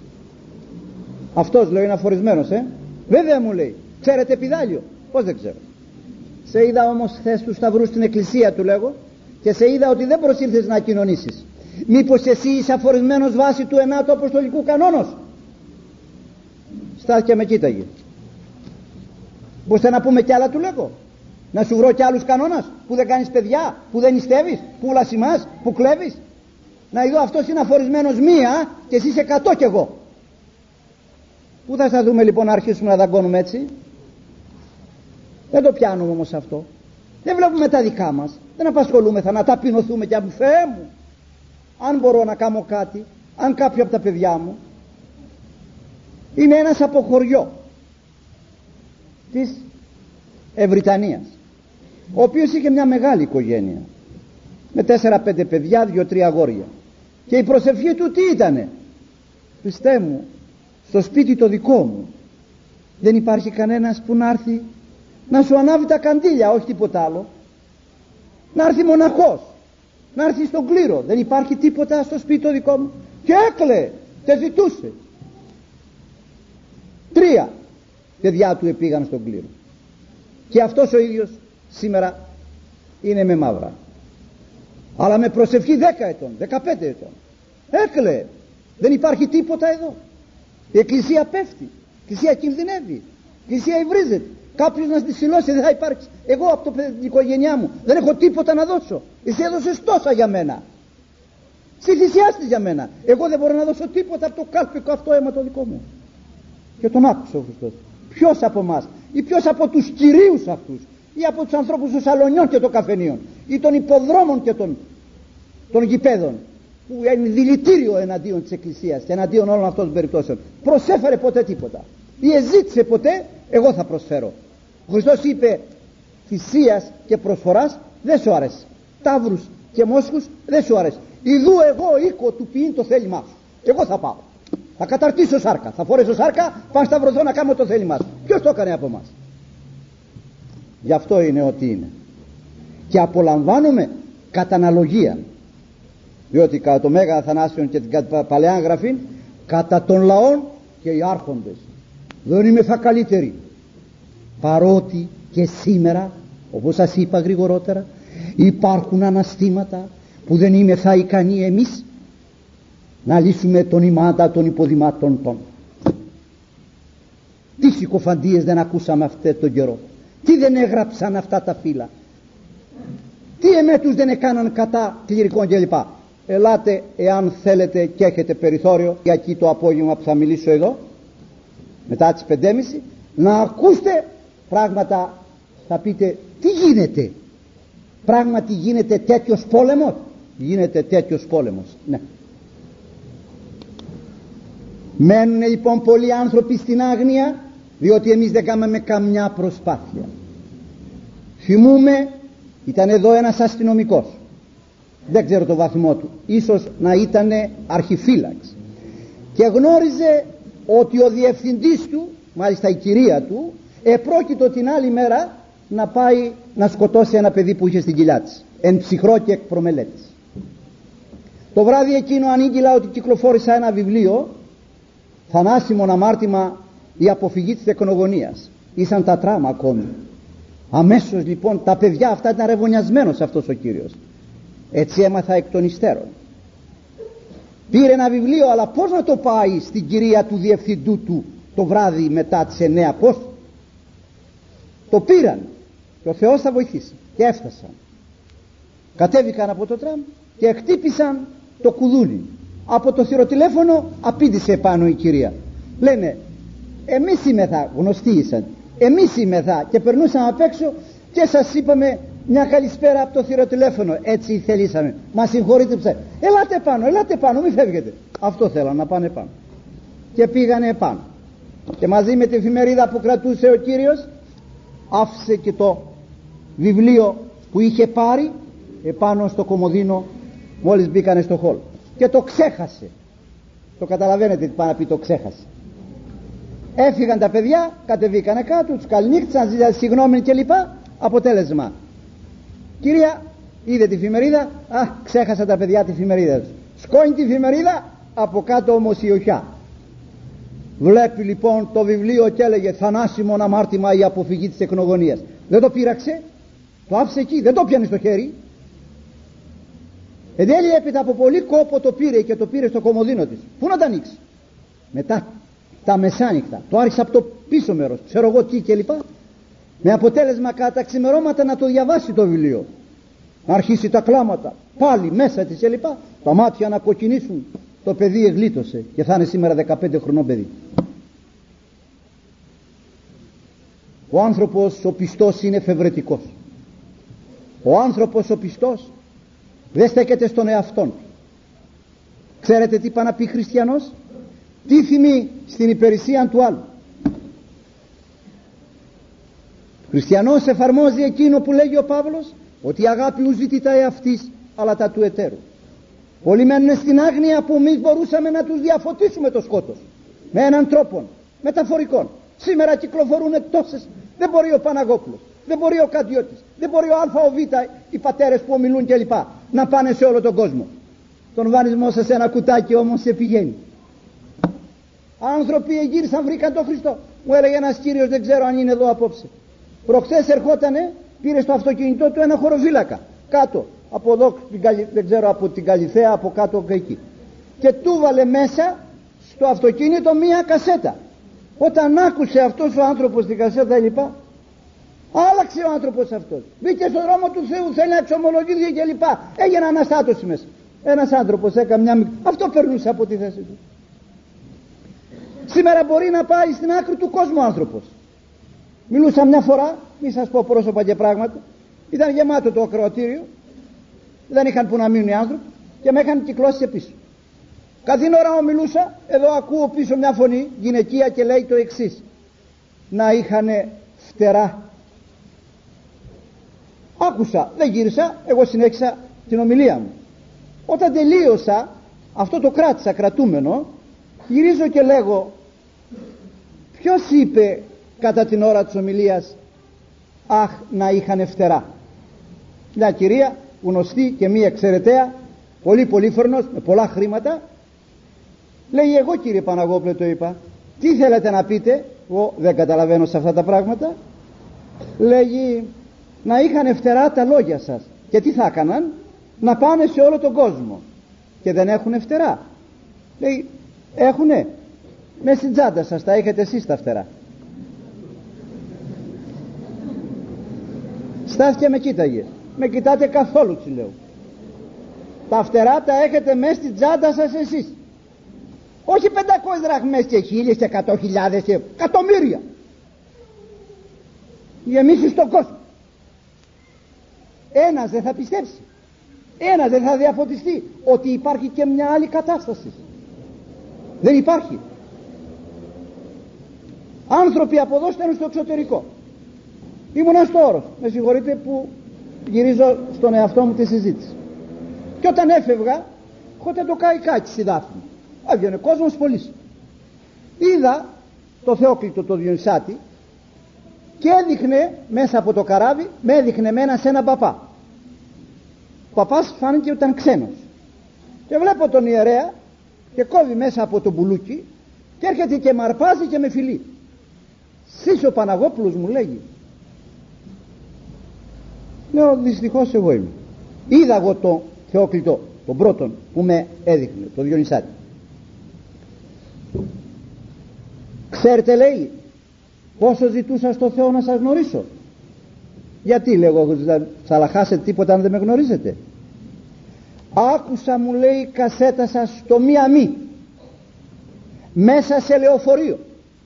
Αυτός λέω είναι αφορισμένος, Βέβαια, μου λέει. Ξέρετε πηδάλιο? Πώς δεν ξέρω? Σε είδα όμως χθες του σταυρού στην εκκλησία, του λέγω, και σε είδα ότι δεν προσήλθες να κοινωνήσεις. Μήπως εσύ είσαι αφορισμένος βάσει του 9ου αποστολικού κανόνος? Στάθηκε με κοίταγε. Μπορείτε να πούμε κι άλλα, του λέγω? Να σου βρω κι άλλους κανόνας? Που δεν κάνεις παιδιά, που δεν νηστεύεις, που λασιμάς, που κλέβεις? Να ειδώ, αυτός είναι αφορισμένος μία και εσύ είσαι 100 κι εγώ. Πού θα σας δούμε λοιπόν να αρχίσουμε να δαγκώνουμε έτσι? Δεν το πιάνουμε όμως αυτό. Δεν βλέπουμε τα δικά μας. Δεν απασχολούμεθα να ταπεινωθούμε και από Θεέ μου, αν μπορώ να κάνω κάτι, αν κάποιο από τα παιδιά μου. Είναι ένας από χωριό της Ευρυτανίας, ο οποίος είχε μια μεγάλη οικογένεια με 4-5 παιδιά, 2-3 αγόρια, και η προσευχή του τι ήτανε? Χριστέ μου, στο σπίτι το δικό μου δεν υπάρχει κανένας που να έρθει να σου ανάβει τα καντήλια, όχι τίποτα άλλο? Να έρθει μοναχός, να έρθει στον κλήρο? Δεν υπάρχει τίποτα στο σπίτι το δικό μου? Και έκλαιε και ζητούσε. 3 παιδιά του επήγαν στον κλήρο. Και αυτός ο ίδιος σήμερα είναι με μαύρα, αλλά με προσευχή 10 ετών, 15 ετών. Έκλαιε. Δεν υπάρχει τίποτα εδώ. Η εκκλησία πέφτει, η εκκλησία κινδυνεύει, η εκκλησία υβρίζεται. Κάποιος να τη συλλώσει δεν θα υπάρξει. Εγώ από την οικογένειά μου δεν έχω τίποτα να δώσω. Εσύ έδωσες τόσα για μένα. Εσύ θυσιάστηκες για μένα. Εγώ δεν μπορώ να δώσω τίποτα από το κάλπικο αυτό αίμα το δικό μου. Και τον άκουσε ο Χριστός. Ποιος από εμάς, ή ποιος από τους κυρίους αυτούς, ή από τους ανθρώπους των σαλονιών και των καφενείων, ή των υποδρόμων και των γηπέδων, που είναι δηλητήριο εναντίον της Εκκλησίας και εναντίον όλων αυτών των περιπτώσεων, προσέφερε ποτέ τίποτα ή εζήτησε ποτέ? Εγώ θα προσφέρω. Ο Χριστός είπε, θυσίας και προσφοράς δεν σου αρέσει, ταύρους και μόσχους δεν σου αρέσει. Ιδού εγώ οίκο του ποιήν το θέλημά σου. Εγώ θα πάω, θα καταρτήσω σάρκα, θα φορέσω σάρκα, πάω σταυρωθώ να κάνω το θέλημά σου. Ποιος το έκανε από εμάς? Γι' αυτό είναι ότι είναι. Και απολαμβάνουμε κατά αναλογία, διότι κατά το Μέγα Αθανάσιον και την Παλαιά Γραφή, κατά των λαών και οι άρχοντες δεν είμαι θα καλύτεροι, παρότι και σήμερα Όπως σας είπα γρηγορότερα, υπάρχουν αναστήματα που δεν είμεθα ικανοί εμείς να λύσουμε τον ημάντα των υποδημάτων των. Τι συκοφαντίες δεν ακούσαμε αυτό τον καιρό, τι δεν έγραψαν αυτά τα φύλλα, τι εμέτους δεν έκαναν κατά κληρικών κλπ. Ελάτε εάν θέλετε και έχετε περιθώριο για εκεί το απόγευμα που θα μιλήσω εδώ μετά τις 5:30, να ακούσετε πράγματα. Θα πείτε τι γίνεται, πράγματι γίνεται τέτοιος πόλεμος, γίνεται τέτοιος πόλεμος. Ναι. Μένουν λοιπόν πολλοί άνθρωποι στην άγνοια, διότι εμείς δεν κάναμε καμιά προσπάθεια. Θυμούμε, ήταν εδώ ένας αστυνομικός, δεν ξέρω το βαθμό του, ίσως να ήταν αρχιφύλαξ, και γνώριζε ότι ο διευθυντής του, μάλιστα η κυρία του, επρόκειτο την άλλη μέρα να πάει να σκοτώσει ένα παιδί που είχε στην κοιλιά της, εν ψυχρό και εκ προμελέτης. Το βράδυ εκείνο ανήγγειλα ότι κυκλοφόρησα ένα βιβλίο, θανάσιμον αμάρτημα, η αποφυγή της τεκνογωνίας. Ήσαν τα τράμα ακόμη. Αμέσως λοιπόν τα παιδιά αυτά ήταν ρεβωνιασμένος αυτός ο κύριος. Έτσι έμαθα εκ των υστέρων. Πήρε ένα βιβλίο, αλλά πώς να το πάει στην κυρία του διευθυντού του το βράδυ μετά τις 9, πώς? Το πήραν και ο Θεός θα βοηθήσει. Και έφτασαν, κατέβηκαν από το τραμ και χτύπησαν το κουδούνι. Από το θυροτηλέφωνο απήντησε επάνω η κυρία. Λένε εμείς είμεθα, γνωστοί ήσαν, εμείς είμεθα και περνούσαμε απ' έξω και σας είπαμε μια καλησπέρα από το θυροτηλέφωνο, έτσι θελήσαμε, μας συγχωρείτε που ελάτε πάνω, μην φεύγετε. Αυτό θέλαν, να πάνε πάνω. Και πήγανε επάνω και μαζί με την εφημερίδα που κρατούσε ο κύριος άφησε και το βιβλίο που είχε πάρει επάνω στο κομοδίνο μόλις μπήκανε στο χώρο και το ξέχασε. Το καταλαβαίνετε τι πάει να πει, το ξέχασε. Έφυγαν τα παιδιά, κατεβήκανε κάτω, τους καληνύχτησαν, ζήτησαν συγγνώμη κλπ. Αποτέλεσμα, κυρία είδε τη εφημερίδα, ξέχασα τα παιδιά τη εφημερίδα τους. Σκόνει τη εφημερίδα, από κάτω όμως η οχιά. Βλέπει λοιπόν το βιβλίο και έλεγε θανάσιμον αμάρτημα, η αποφυγή της τεκνογωνίας. Δεν το πείραξε, το άφησε εκεί, δεν το πιανε στο χέρι. Εν τέλει έπειτα από πολύ κόπο το πήρε και το πήρε στο κομοδίνο της. Πού να τα ανοίξει? Μετά τα μεσάνυχτα το άρχισε από το πίσω μέρος, ξέρω εγώ τι κλπ. Με αποτέλεσμα κατά τα ξημερώματα να το διαβάσει το βιβλίο, να αρχίσει τα κλάματα πάλι μέσα της κλπ. Τα μάτια να κοκκινήσουν. Το παιδί εγλίτωσε και θα είναι σήμερα 15 χρονών παιδί. Ο άνθρωπος ο πιστός είναι εφευρετικός. Ο άνθρωπος ο πιστός δεν στέκεται στον εαυτόν. Ξέρετε τι πάει να πει χριστιανός? Τι θυμεί στην υπηρεσία του άλλου. Χριστιανός εφαρμόζει εκείνο που λέγει ο Παύλος, ότι η αγάπη ου ζητητά εαυτής αλλά τα του εταίρου. Πολλοί μένουν στην άγνοια που εμείς μπορούσαμε να τους διαφωτίσουμε το σκότος με έναν τρόπο μεταφορικών. Σήμερα κυκλοφορούν τόσες. Δεν μπορεί ο Παναγόπουλος, δεν μπορεί ο Καντιώτης, δεν μπορεί ο Α, ο Β, οι πατέρες που ομιλούν κλπ. Να πάνε σε όλο τον κόσμο. Τον βάνεις μόνο σε ένα κουτάκι, όμως σε πηγαίνει. Άνθρωποι εγύρισαν, βρήκαν τον Χριστό. Μου έλεγε ένας κύριος, δεν ξέρω αν είναι εδώ απόψε. Προχθές ερχότανε, πήρε στο αυτοκίνητό του ένα χωροφύλακα κάτω από εδώ, δεν ξέρω, από την Καλυθέα, από κάτω και εκεί, και του βάλε μέσα στο αυτοκίνητο μία κασέτα. Όταν άκουσε αυτός ο άνθρωπος την κασέτα λοιπά, άλλαξε ο άνθρωπος αυτός, μπήκε στον δρόμο του Θεού, θέλει να εξομολογηθεί και λοιπά, έγινε αναστάτωση μέσα. Ένας άνθρωπος έκανε μια μικρή, αυτό περνούσε από τη θέση του. Σήμερα μπορεί να πάει στην άκρη του κόσμου ο άνθρωπος. Μιλούσα μια φορά, μη σας πω πρόσωπα και πράγματα, ήταν γεμάτο το ακροατήριο, δεν είχαν που να μείνουν οι άνθρωποι και με είχαν κυκλώσει πίσω. Καθήν ώρα μιλούσα, εδώ ακούω πίσω μια φωνή γυναικεία και λέει το εξής: να είχαν φτερά. Άκουσα, δεν γύρισα, εγώ συνέχισα την ομιλία μου. Όταν τελείωσα, αυτό το κράτησα κρατούμενο, γυρίζω και λέγω, ποιος είπε κατά την ώρα της ομιλίας αχ να είχαν φτερά? Μια κυρία γνωστή και μία εξαιρεταία, πολύ πολύφρονος, με πολλά χρήματα, λέει, εγώ κύριε Παναγόπλε το είπα. Τι θέλετε να πείτε? Εγώ δεν καταλαβαίνω σε αυτά τα πράγματα. Λέγει, να είχαν φτερά τα λόγια σας. Και τι θα έκαναν? Να πάνε σε όλο τον κόσμο. Και δεν έχουν φτερά. Λέει, έχουνε? Μες στην τσάντα σας τα έχετε εσείς τα φτερά. Στάθηκε με κοίταγε. Με κοιτάτε καθόλου, τσι λέω. Τα φτερά τα έχετε μέσα στην τσάντα σας εσείς. Όχι 500 δραχμές και 1000 και 100.000 και εκατομμύρια. Γεμίσεις τον κόσμο. Ένας δεν θα πιστέψει, ένας δεν θα διαφωτιστεί ότι υπάρχει και μια άλλη κατάσταση. Δεν υπάρχει. Άνθρωποι από εδώ στέλνουν στο εξωτερικό. Ήμουνα στο Όρος, με συγχωρείτε που γυρίζω στον εαυτό μου τη συζήτηση. Και όταν έφευγα, χώτε το καϊκάκι στη Δάφνη. Έβγαινε κόσμος πολύς. Είδα το Θεόκλητο το Διονυσάτη και έδειχνε μέσα από το καράβι, με έδειχνε εμένα σε έναν παπά. Ο παπάς φάνηκε ότι ήταν ξένος. Και βλέπω τον ιερέα και κόβει μέσα από το μπουλούκι και έρχεται και με αρπάζει και με φιλεί. Σεις ο Παναγόπουλος, μου λέγει. Λέω, δυστυχώς εγώ είμαι. Είδα εγώ το Θεόκλητο, τον πρώτον που με έδειχνε, το Διονυσάτη. Ξέρετε, λέει, πόσο ζητούσα στο Θεό να σας γνωρίσω. Γιατί, λέγω, θα λαχάσετε τίποτα αν δεν με γνωρίζετε? Άκουσα, μου λέει, κασέτα σας στο Μιαμί, μέσα σε λεωφορείο.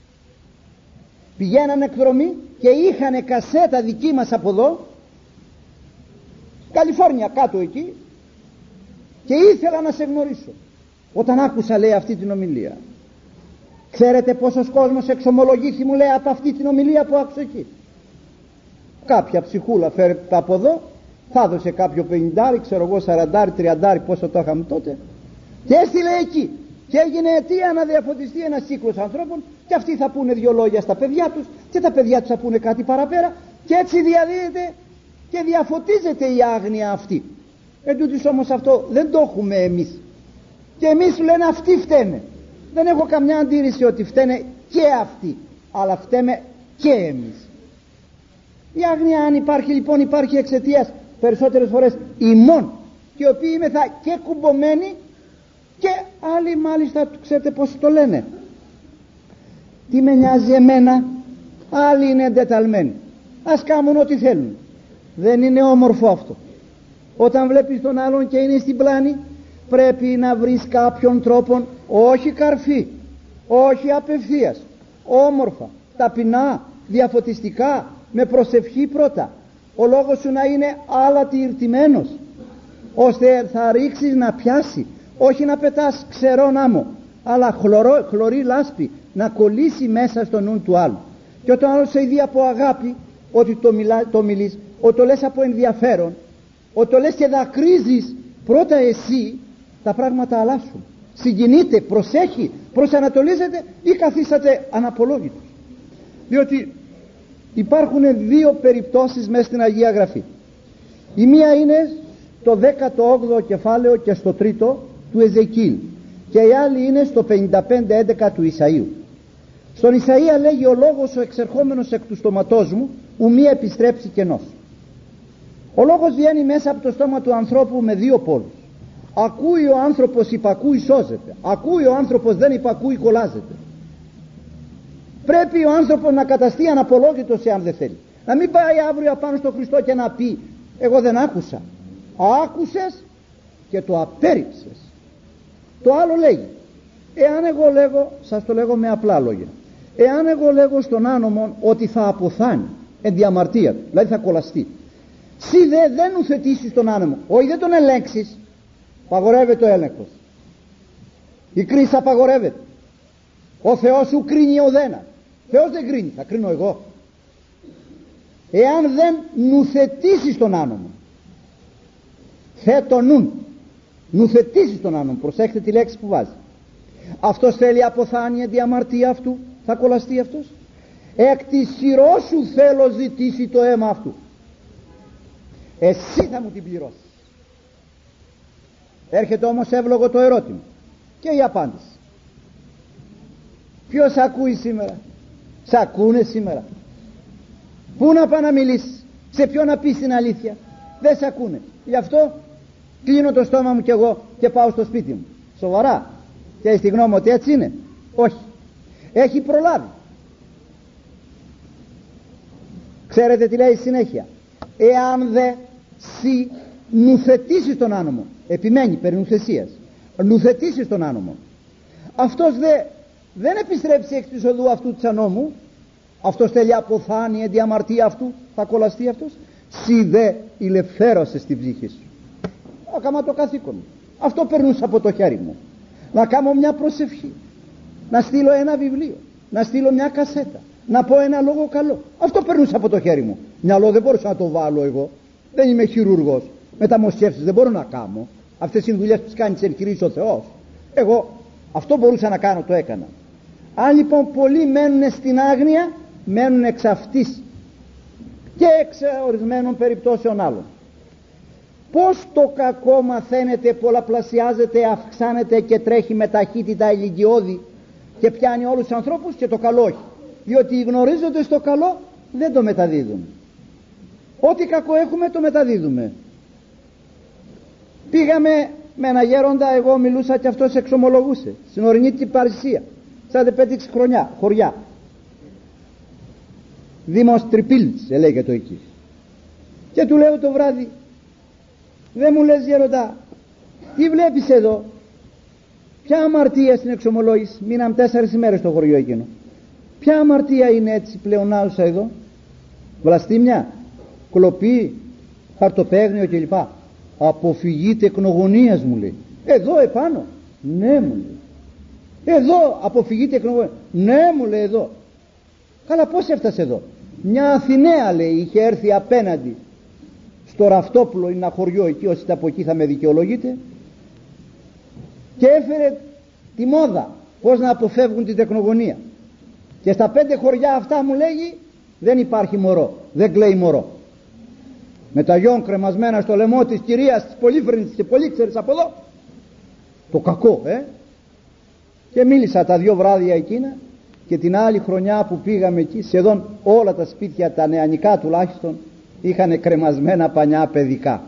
Πηγαίνανε εκδρομή και είχανε κασέτα δική μας από εδώ, Καλιφόρνια κάτω εκεί, και ήθελα να σε γνωρίσω. Όταν άκουσα, λέει, αυτή την ομιλία, ξέρετε πόσος κόσμος εξομολογήθη, μου λέει, από αυτή την ομιλία που άκουσα εκεί? Κάποια ψυχούλα φέρετε από εδώ, θα έδωσε κάποιο 50, ξέρω εγώ, 40, 30, πόσο το είχαμε τότε, και έστειλε εκεί. Και έγινε αιτία να διαφωτιστεί ένας κύκλος ανθρώπων, και αυτοί θα πούνε δυο λόγια στα παιδιά τους, και τα παιδιά τους θα πούνε κάτι παραπέρα, και έτσι διαδίδεται και διαφωτίζεται η άγνοια αυτή. Εν τούτης όμως αυτό δεν το έχουμε εμείς. Και εμείς λένε αυτοί φταίνε. Δεν έχω καμιά αντίρρηση ότι φταίνε και αυτοί, αλλά φταίμε και εμείς. Η άγνοια, αν υπάρχει, λοιπόν, υπάρχει εξαιτίας περισσότερες φορές ημών, και οι οποίοι είμεθα και κουμπωμένοι, και άλλοι μάλιστα, ξέρετε πως το λένε, τι με νοιάζει εμένα, άλλοι είναι εντεταλμένοι, ας κάνουν ό,τι θέλουν. Δεν είναι όμορφο αυτό. Όταν βλέπεις τον άλλον και είναι στην πλάνη, πρέπει να βρεις κάποιον τρόπο, όχι καρφί, όχι απευθείας, όμορφα, ταπεινά, διαφωτιστικά, με προσευχή πρώτα, ο λόγος σου να είναι άλατι-ηρτημένος, ώστε θα ρίξεις να πιάσει, όχι να πετάς ξερόν άμμο, αλλά χλωρή λάσπη να κολλήσει μέσα στο νου του άλλου. Και όταν άλλος σε ειδεί από αγάπη, ότι το μιλείς, ότι το λες από ενδιαφέρον, ότι το λες και δακρύζεις πρώτα εσύ, τα πράγματα αλλάσουν. Συγκινείται, προσέχει, προσανατολίζεται, ή καθίσατε αναπολόγητος. Διότι υπάρχουν δύο περιπτώσεις μέσα στην Αγία Γραφή. Η μία είναι στο 18ο κεφάλαιο και στο 3ο του Εζεκίλ, και η άλλη είναι στο 55-11 του Ισαΐου. Στον Ισαΐα λέγει, ο λόγος ο εξερχόμενος εκ του στόματός μου ου μη επιστρέψει κενός. Ο λόγος βγαίνει μέσα από το στόμα του ανθρώπου με δύο πόλους. Ακούει ο άνθρωπος, υπακούει, σώζεται. Ακούει ο άνθρωπος, δεν υπακούει, κολλάζεται. Πρέπει ο άνθρωπος να καταστεί αναπολόγητος εάν δεν θέλει. Να μην πάει αύριο απάνω στο Χριστό και να πει, εγώ δεν άκουσα. Άκουσες και το απέρριψες. Το άλλο λέγει, εάν εγώ λέγω, σας το λέγω με απλά λόγια, εάν εγώ λέγω στον άνομον ότι θα αποθάνει εν διαμαρτία του, δηλαδή θα κολλαστεί, σι δεν ουθετήσεις τον άνεμο, όχι δεν τον ελέγξεις, παγορεύεται ο έλεγχος, η κρίση απαγορεύεται, ο Θεός σου κρίνει ουδένα, Θεός δεν κρίνει, θα κρίνω εγώ. Εάν δεν νουθετήσεις τον άνομο, θέτω νουν, νουθετήσεις τον άνομο, προσέξτε τη λέξη που βάζει. Αυτός θέλει αποθάνει διαμαρτία αυτού, θα κολλαστεί αυτός. Εκ της σειρός σου θέλω ζητήσει το αίμα αυτού, εσύ θα μου την πληρώσεις. Έρχεται όμως εύλογο το ερώτημα και η απάντηση. Ποιος ακούει σήμερα? Σ' ακούνε σήμερα? Πού να πάει να μιλήσεις? Σε ποιον να πεις την αλήθεια? Δεν σε ακούνε. Γι' αυτό κλείνω το στόμα μου κι εγώ και πάω στο σπίτι μου. Σοβαρά? Και έχεις τη γνώμη ότι έτσι είναι? Όχι. Έχει προλάβει. Ξέρετε τι λέει συνέχεια? Εάν δε σι νουθετήσεις τον άνομο, επιμένει περί νουθεσίας, νουθετήσεις τον άνομο, αυτός δεν επιστρέψει εξ της οδού αυτού της ανώμου, αυτός θέλει αποθάνει εν τη αμαρτία αυτού, θα κολλαστεί αυτός. Σι δε ηλευθέρωσες την ψυχή σου. Έκανα το καθήκον μου. Αυτό περνούσα από το χέρι μου. Να κάνω μια προσευχή, να στείλω ένα βιβλίο, να στείλω μια κασέτα, να πω ένα λόγο καλό. Αυτό περνούσα από το χέρι μου. Μυαλό δεν μπορούσα να το βάλω εγώ. Δεν είμαι χειρούργος. Μεταμοσχεύσεις δεν μπορώ να κάνω. Αυτές είναι δουλειές που τις κάνει, τις εγχειρήσεις ο Θεός. Εγώ αυτό μπορούσα να κάνω, το έκανα. Αν λοιπόν πολλοί μένουν στην άγνοια, μένουν εξ αυτής και εξ ορισμένων περιπτώσεων άλλων. Πώς το κακό μαθαίνεται, πολλαπλασιάζεται, αυξάνεται και τρέχει με ταχύτητα ηλικιώδη και πιάνει όλους τους ανθρώπους, και το καλό όχι? Διότι οι γνωρίζοντες το καλό δεν το μεταδίδουν. Ό,τι κακό έχουμε το μεταδίδουμε. Πήγαμε με ένα γέροντα, εγώ μιλούσα και αυτός εξομολογούσε, στην ορεινή την Παρισία, σαν 5-6 χωριά. Δήμος Τρυπίλης λέγεται εκεί. Και του λέω το βράδυ, δεν μου λες γέροντα, τι βλέπεις εδώ? Ποια αμαρτία στην εξομολόγηση? Μείναμε 4 ημέρες στο χωριό εκείνο. Ποια αμαρτία είναι έτσι πλεονάζουσα εδώ? Βλαστήμια, κλοπή, χαρτοπαίγνιο κλπ. Αποφυγή τεκνογωνίας, μου λέει. Εδώ επάνω? Ναι, μου λέει. Εδώ αποφυγή τεκνογωνίας? Ναι, μου λέει, εδώ. Καλά, πώς έφτασε εδώ? Μια Αθηναία, λέει, είχε έρθει απέναντι στο Ραφτόπουλο, είναι ένα χωριό εκεί, όσοι από εκεί θα με δικαιολογείτε, και έφερε τη μόδα πώς να αποφεύγουν την τεκνογωνία. Και στα 5 χωριά αυτά, μου λέγει, δεν υπάρχει μωρό, δεν κλαίει μωρό. Με τα γιον κρεμασμένα στο λαιμό της κυρίας, της πολύφρενης και πολύξερης από εδώ. Το κακό, Και μίλησα τα 2 βράδια εκείνα, και την άλλη χρονιά που πήγαμε εκεί, σχεδόν όλα τα σπίτια, τα νεανικά τουλάχιστον, είχαν κρεμασμένα πανιά παιδικά.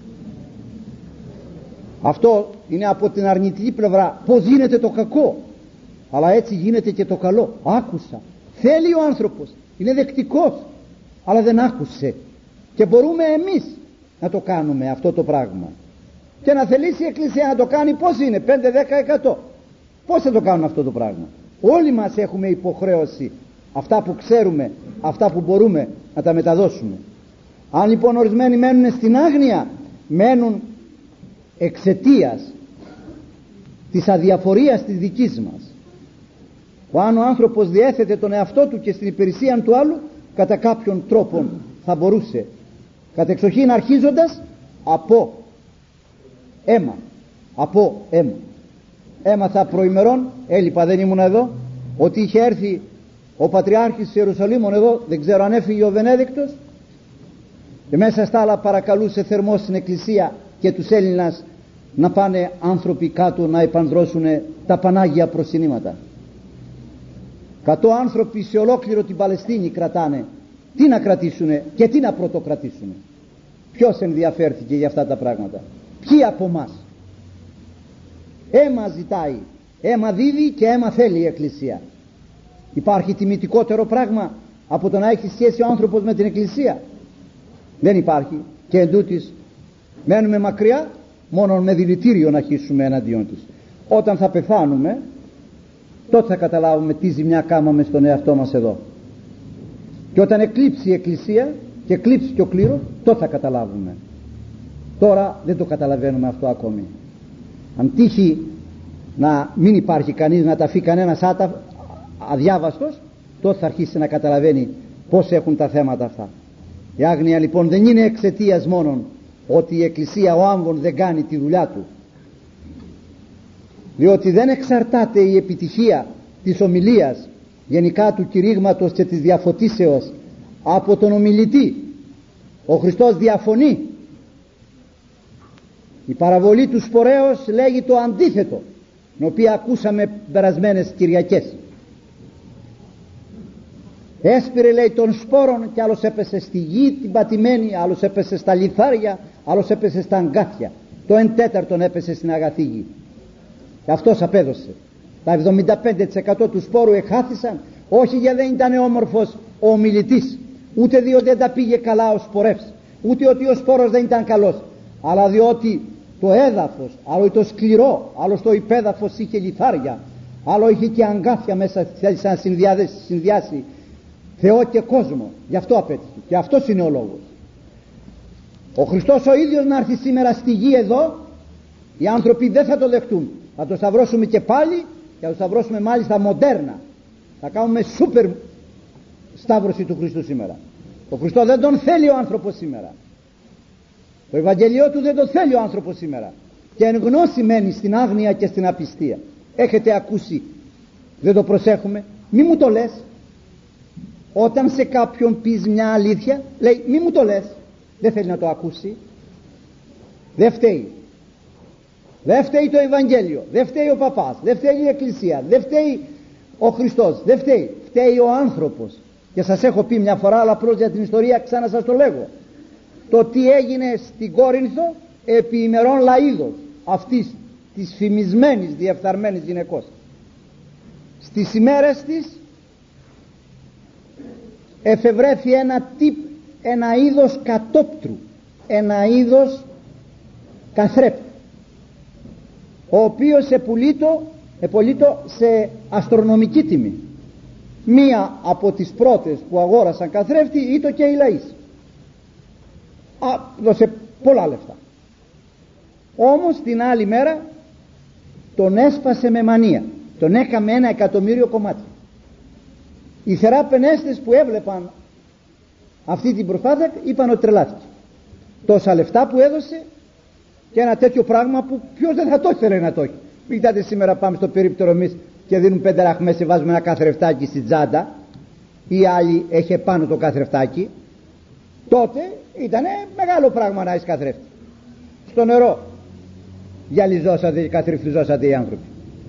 Αυτό είναι από την αρνητική πλευρά, πως γίνεται το κακό, αλλά έτσι γίνεται και το καλό. Άκουσα, θέλει ο άνθρωπος, είναι δεκτικός, αλλά δεν άκουσε, και μπορούμε εμείς να το κάνουμε αυτό το πράγμα. Και να θελήσει η Εκκλησία να το κάνει, πώς είναι? 5-10%. Πώς θα το κάνουμε αυτό το πράγμα? Όλοι μας έχουμε υποχρέωση, αυτά που ξέρουμε, αυτά που μπορούμε, να τα μεταδώσουμε. Αν λοιπόν ορισμένοι μένουν στην άγνοια, μένουν εξαιτίας της αδιαφορίας της δικής μας. Αν ο άνθρωπος διέθετε τον εαυτό του και στην υπηρεσία του άλλου, κατά κάποιον τρόπο θα μπορούσε, κατεξοχήν αρχίζοντας από αίμα. Έμαθα προημερών, έλειπα, δεν ήμουν εδώ, ότι είχε έρθει ο Πατριάρχης της Ιερουσαλήμων εδώ, δεν ξέρω αν έφυγε ο Βενέδικτος, και μέσα στα άλλα παρακαλούσε θερμός στην Εκκλησία και τους Έλληνας να πάνε άνθρωποι κάτω να επανδρώσουν τα Πανάγια προσκυνήματα. 100 άνθρωποι σε ολόκληρο την Παλαιστίνη κρατάνε. Τι να κρατήσουνε και τι να πρωτοκρατήσουνε? Ποιος ενδιαφέρθηκε για αυτά τα πράγματα? Ποιοι από εμάς? Αίμα ζητάει, αίμα δίδει και αίμα θέλει η Εκκλησία. Υπάρχει τιμητικότερο πράγμα από το να έχει σχέση ο άνθρωπος με την Εκκλησία? Δεν υπάρχει. Και εντούτοις μένουμε μακριά, μόνο με δηλητήριο να χύσουμε εναντίον της. Όταν θα πεθάνουμε, τότε θα καταλάβουμε τι ζημιά κάμαμε στον εαυτό μας εδώ. Και όταν εκλείψει η Εκκλησία και εκλείψει και ο κλήρος, τότε θα καταλάβουμε. Τώρα δεν το καταλαβαίνουμε αυτό ακόμη. Αν τύχει να μην υπάρχει κανείς, να τα αφήσει κανένας αδιάβαστος, τότε θα αρχίσει να καταλαβαίνει πώς έχουν τα θέματα αυτά. Η άγνοια λοιπόν δεν είναι εξαιτίας μόνον ότι η Εκκλησία, ο άμβων, δεν κάνει τη δουλειά του, διότι δεν εξαρτάται η επιτυχία της ομιλίας, γενικά του κηρύγματος και της διαφωτίσεως, από τον ομιλητή. Ο Χριστός διαφωνεί. Η παραβολή του σπορέως λέγει το αντίθετο, την οποία ακούσαμε περασμένες Κυριακές. έσπηρε, λέει, των σπόρων, και άλλος έπεσε στη γη την πατημένη, άλλος έπεσε στα λιθάρια, άλλος έπεσε στα αγκάθια. Το 1/4 έπεσε στην αγαθή γη. Και αυτός απέδωσε. Τα 75% του σπόρου εχάθησαν, όχι γιατί δεν ήταν όμορφος ο ομιλητής, ούτε διότι δεν τα πήγε καλά ο σπορεύς, ούτε ότι ο σπόρος δεν ήταν καλός, αλλά διότι το έδαφος, άλλο το σκληρό, άλλο το υπέδαφος είχε λιθάρια, άλλο είχε και αγκάθια μέσα, θέλησε να συνδυάσει Θεό και κόσμο. Γι' αυτό απέτυχε. Και αυτός είναι ο λόγος. Ο Χριστός ο ίδιος να έρθει σήμερα στη γη εδώ, οι άνθρωποι δεν θα το δεχτούν. Θα το σταυρώσουμε και πάλι, και θα το σταυρώσουμε μάλιστα μοντέρνα. Θα κάνουμε σούπερ σταύρωση του Χριστού σήμερα. Ο Χριστό δεν τον θέλει ο άνθρωπος σήμερα. Το Ευαγγελιό του δεν το θέλει ο άνθρωπος σήμερα. Και εν γνώση μένει στην άγνοια και στην απιστία. Έχετε ακούσει, δεν το προσέχουμε, μη μου το λες. Όταν σε κάποιον πεις μια αλήθεια, λέει μη μου το λες. Δεν θέλει να το ακούσει. Δεν φταίει. Δεν φταίει το Ευαγγέλιο, δεν φταίει ο παπάς, δεν φταίει η Εκκλησία, δεν φταίει ο Χριστός, δεν φταίει. Φταίει ο άνθρωπος. Και σας έχω πει μια φορά, αλλά απλώς για την ιστορία ξανά σας το λέγω. Το τι έγινε στην Κόρινθο επί ημερών Λαΐδος, αυτής της φημισμένης διεφθαρμένης γυναικός. Στις ημέρες της εφευρέθη ένα είδος κατόπτρου, ένα είδος καθρέπτου, ο οποίος επολύτω σε αστρονομική τιμή. Μία από τις πρώτες που αγόρασαν καθρέφτη ήταν και οι λαείς. Δώσε πολλά λεφτά. Όμως την άλλη μέρα τον έσπασε με μανία, τον έκαμε 1.000.000 κομμάτια. Οι θεράπενέστες που έβλεπαν αυτή την προσπάθεια είπαν ότι τρελάθηκε. Τόσα λεφτά που έδωσε και ένα τέτοιο πράγμα που ποιος δεν θα το ήθελε να το έχει. Μην κοιτάτε σήμερα πάμε στο περίπτερο εμείς και δίνουν 5 ραχμές και βάζουμε ένα καθρεφτάκι στην τσάντα, ή άλλοι έχει πάνω το καθρεφτάκι. Τότε ήταν μεγάλο πράγμα να έχεις καθρέφτη. Στο νερό γυαλιζόσατε, καθρεφτιζόσατε οι άνθρωποι.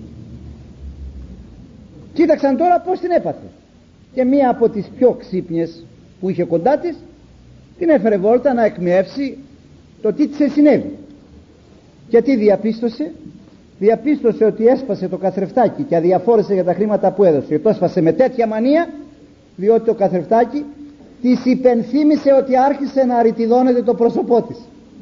Κοίταξαν τώρα πως την έπαθε. Και μία από τις πιο ξύπνιες που είχε κοντά της την έφερε βόλτα να εκμιεύσει το τι της συνέβη. Και τι διαπίστωσε? Διαπίστωσε ότι έσπασε το καθρεφτάκι και αδιαφόρησε για τα χρήματα που έδωσε. Και το έσπασε με τέτοια μανία, διότι το καθρεφτάκι της υπενθύμησε ότι άρχισε να αριτιδώνεται το πρόσωπό της.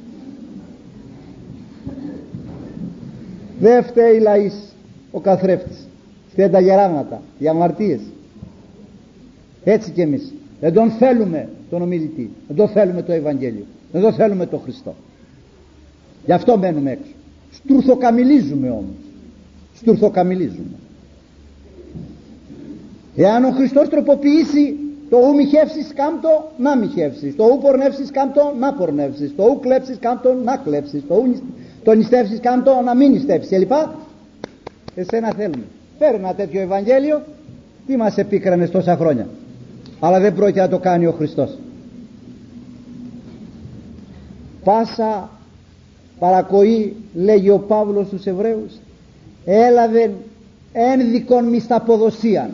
Δεν φταίει λαής ο καθρέφτης, φταίνουν τα γεράματα, οι αμαρτίες. Έτσι και εμείς δεν τον θέλουμε τον ομιλητή, δεν τον θέλουμε το Ευαγγέλιο, δεν τον θέλουμε τον Χριστό. Γι' αυτό μένουμε έξω. Στουρθοκαμιλίζουμε όμως. Στουρθοκαμιλίζουμε. Εάν ο Χριστός τροποποιήσει το ου μοιχεύσεις κάμπτο να μοιχεύσεις, το ου πορνεύσεις κάμπτο να πορνεύσεις, το ου κλέψεις κάμπτο να κλέψεις, το νηστεύσεις κάμπτο να μην νηστεύσεις κλπ. Εσένα θέλουμε. Φέρε ένα τέτοιο Ευαγγέλιο. Τι μας επίκρανες τόσα χρόνια? Αλλά δεν πρόκειται να το κάνει ο Χριστός. Πάσα παρακοή, λέγει ο Παύλος στους Εβραίους, έλαβε ένδικον μισθαποδοσίαν,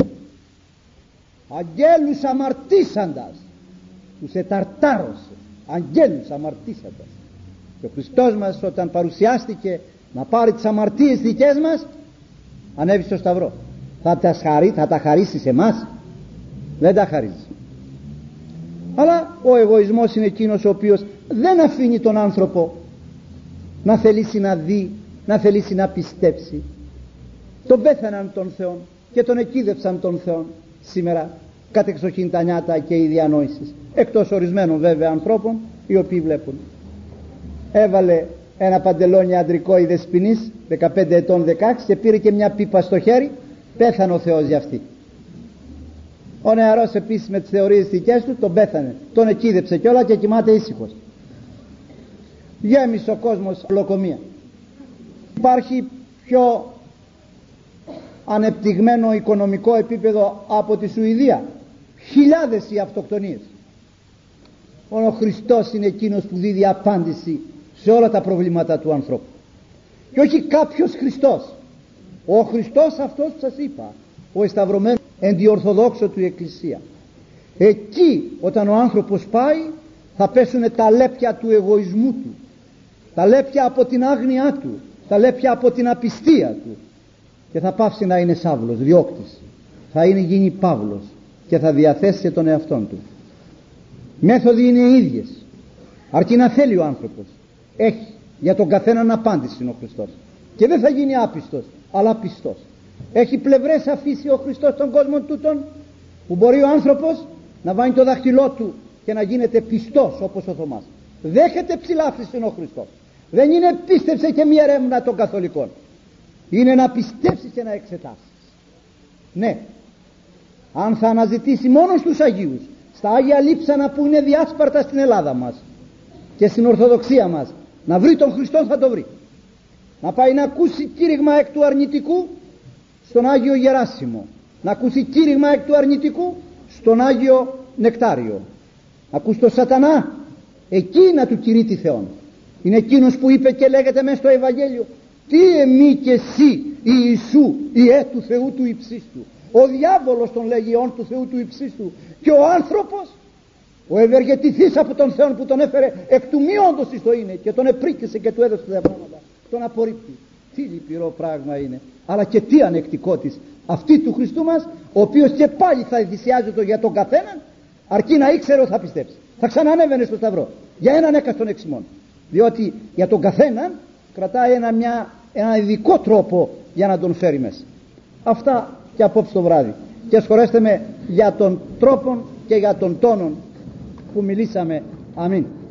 αγγέλους αμαρτήσαντας, τους εταρτάρωσε, αγγέλους αμαρτήσαντας. Και ο Χριστός μας όταν παρουσιάστηκε να πάρει τις αμαρτίες δικές μας, ανέβη στο σταυρό. Θα τα χαρίσει σε εμάς? Δεν τα χαρίζει. Αλλά ο εγωισμός είναι εκείνος ο οποίος δεν αφήνει τον άνθρωπο να θελήσει να δει, να θελήσει να πιστέψει. Τον πέθαναν τον Θεό και τον εκείδευσαν τον Θεό σήμερα κατεξοχήν τα νιάτα και οι διανόησεις, εκτός ορισμένων βέβαια ανθρώπων οι οποίοι βλέπουν. Έβαλε ένα παντελόνι αντρικό η δεσποινής 15 ετών 16 και πήρε και μια πίπα στο χέρι, πέθανε ο Θεός για αυτή. Ο νεαρός επίσης με τις θεωρίες δικές του τον πέθανε, τον εκείδεψε κιόλα και κοιμάται ήσυχος. Γέμισε ο κόσμος λοκομεία. Υπάρχει πιο ανεπτυγμένο οικονομικό επίπεδο από τη Σουηδία? Χιλιάδες οι αυτοκτονίες. Ο Χριστός είναι εκείνος που δίδει απάντηση σε όλα τα προβλήματα του ανθρώπου. Και όχι κάποιος Χριστός. Ο Χριστός αυτός που σας είπα, ο εσταυρωμένος εν τη Ορθοδόξο του Εκκλησία, Εκεί όταν ο άνθρωπος πάει θα πέσουν τα λέπια του εγωισμού του, τα λέπια από την άγνοιά του, τα λέπια από την απιστία του, και θα πάψει να είναι Σάουλος, διώκτης. Θα γίνει Παύλος και θα διαθέσει και τον εαυτόν του. Μέθοδοι είναι οι ίδιες, αρκεί να θέλει ο άνθρωπος. Έχει για τον καθέναν απάντηση ο Χριστός, και δεν θα γίνει άπιστος αλλά πιστός. Έχει πλευρές αφήσει ο Χριστός στον κόσμο τούτον, που μπορεί ο άνθρωπος να βάλει το δάχτυλό του και να γίνεται πιστός όπως ο Θωμάς. Δέχεται ψηλάφιση ο Χριστός. Δεν είναι πίστεψε και μία ρέμνα των καθολικών, είναι να πιστέψεις και να εξετάσεις. Ναι, αν θα αναζητήσει μόνο στους Αγίους, στα Άγια Λείψανα που είναι διάσπαρτα στην Ελλάδα μας και στην Ορθοδοξία μας, να βρει τον Χριστό, θα το βρει. Να πάει να ακούσει κήρυγμα εκ του αρνητικού στον Άγιο Γεράσιμο, να ακούσει κήρυγμα εκ του αρνητικού στον Άγιο Νεκτάριο, να ακούσει τον Σατανά, εκεί να του κηρύττει Θεόν. Είναι εκείνος που είπε και λέγεται μέσα στο Ευαγγέλιο: τι εμεί και εσύ Ιησού Ιε του Θεού του υψίστου. Ο διάβολος τον λέγει όν του Θεού του υψίστου, και ο άνθρωπος, ο ευεργετηθής από τον Θεό που τον έφερε εκ του μη όντως εις το είναι και τον επρίκησε και του έδωσε τα πράγματα, τον απορρίπτει. Τι λυπηρό πράγμα είναι, αλλά και τι ανεκτικότης αυτή του Χριστού μας, ο οποίος και πάλι θα θυσιάζεται για τον καθέναν, αρκεί να ήξερε ότι θα πιστέψει. Θα ξανανέβαινε στο σταυρό για έναν έκαστον εξημών, διότι για τον καθέναν κρατάει ένα ειδικό τρόπο για να τον φέρει μέσα. Αυτά και απόψε το βράδυ, και σχολέστε με για τον τρόπο και για τον τόνο που μιλήσαμε. Αμήν.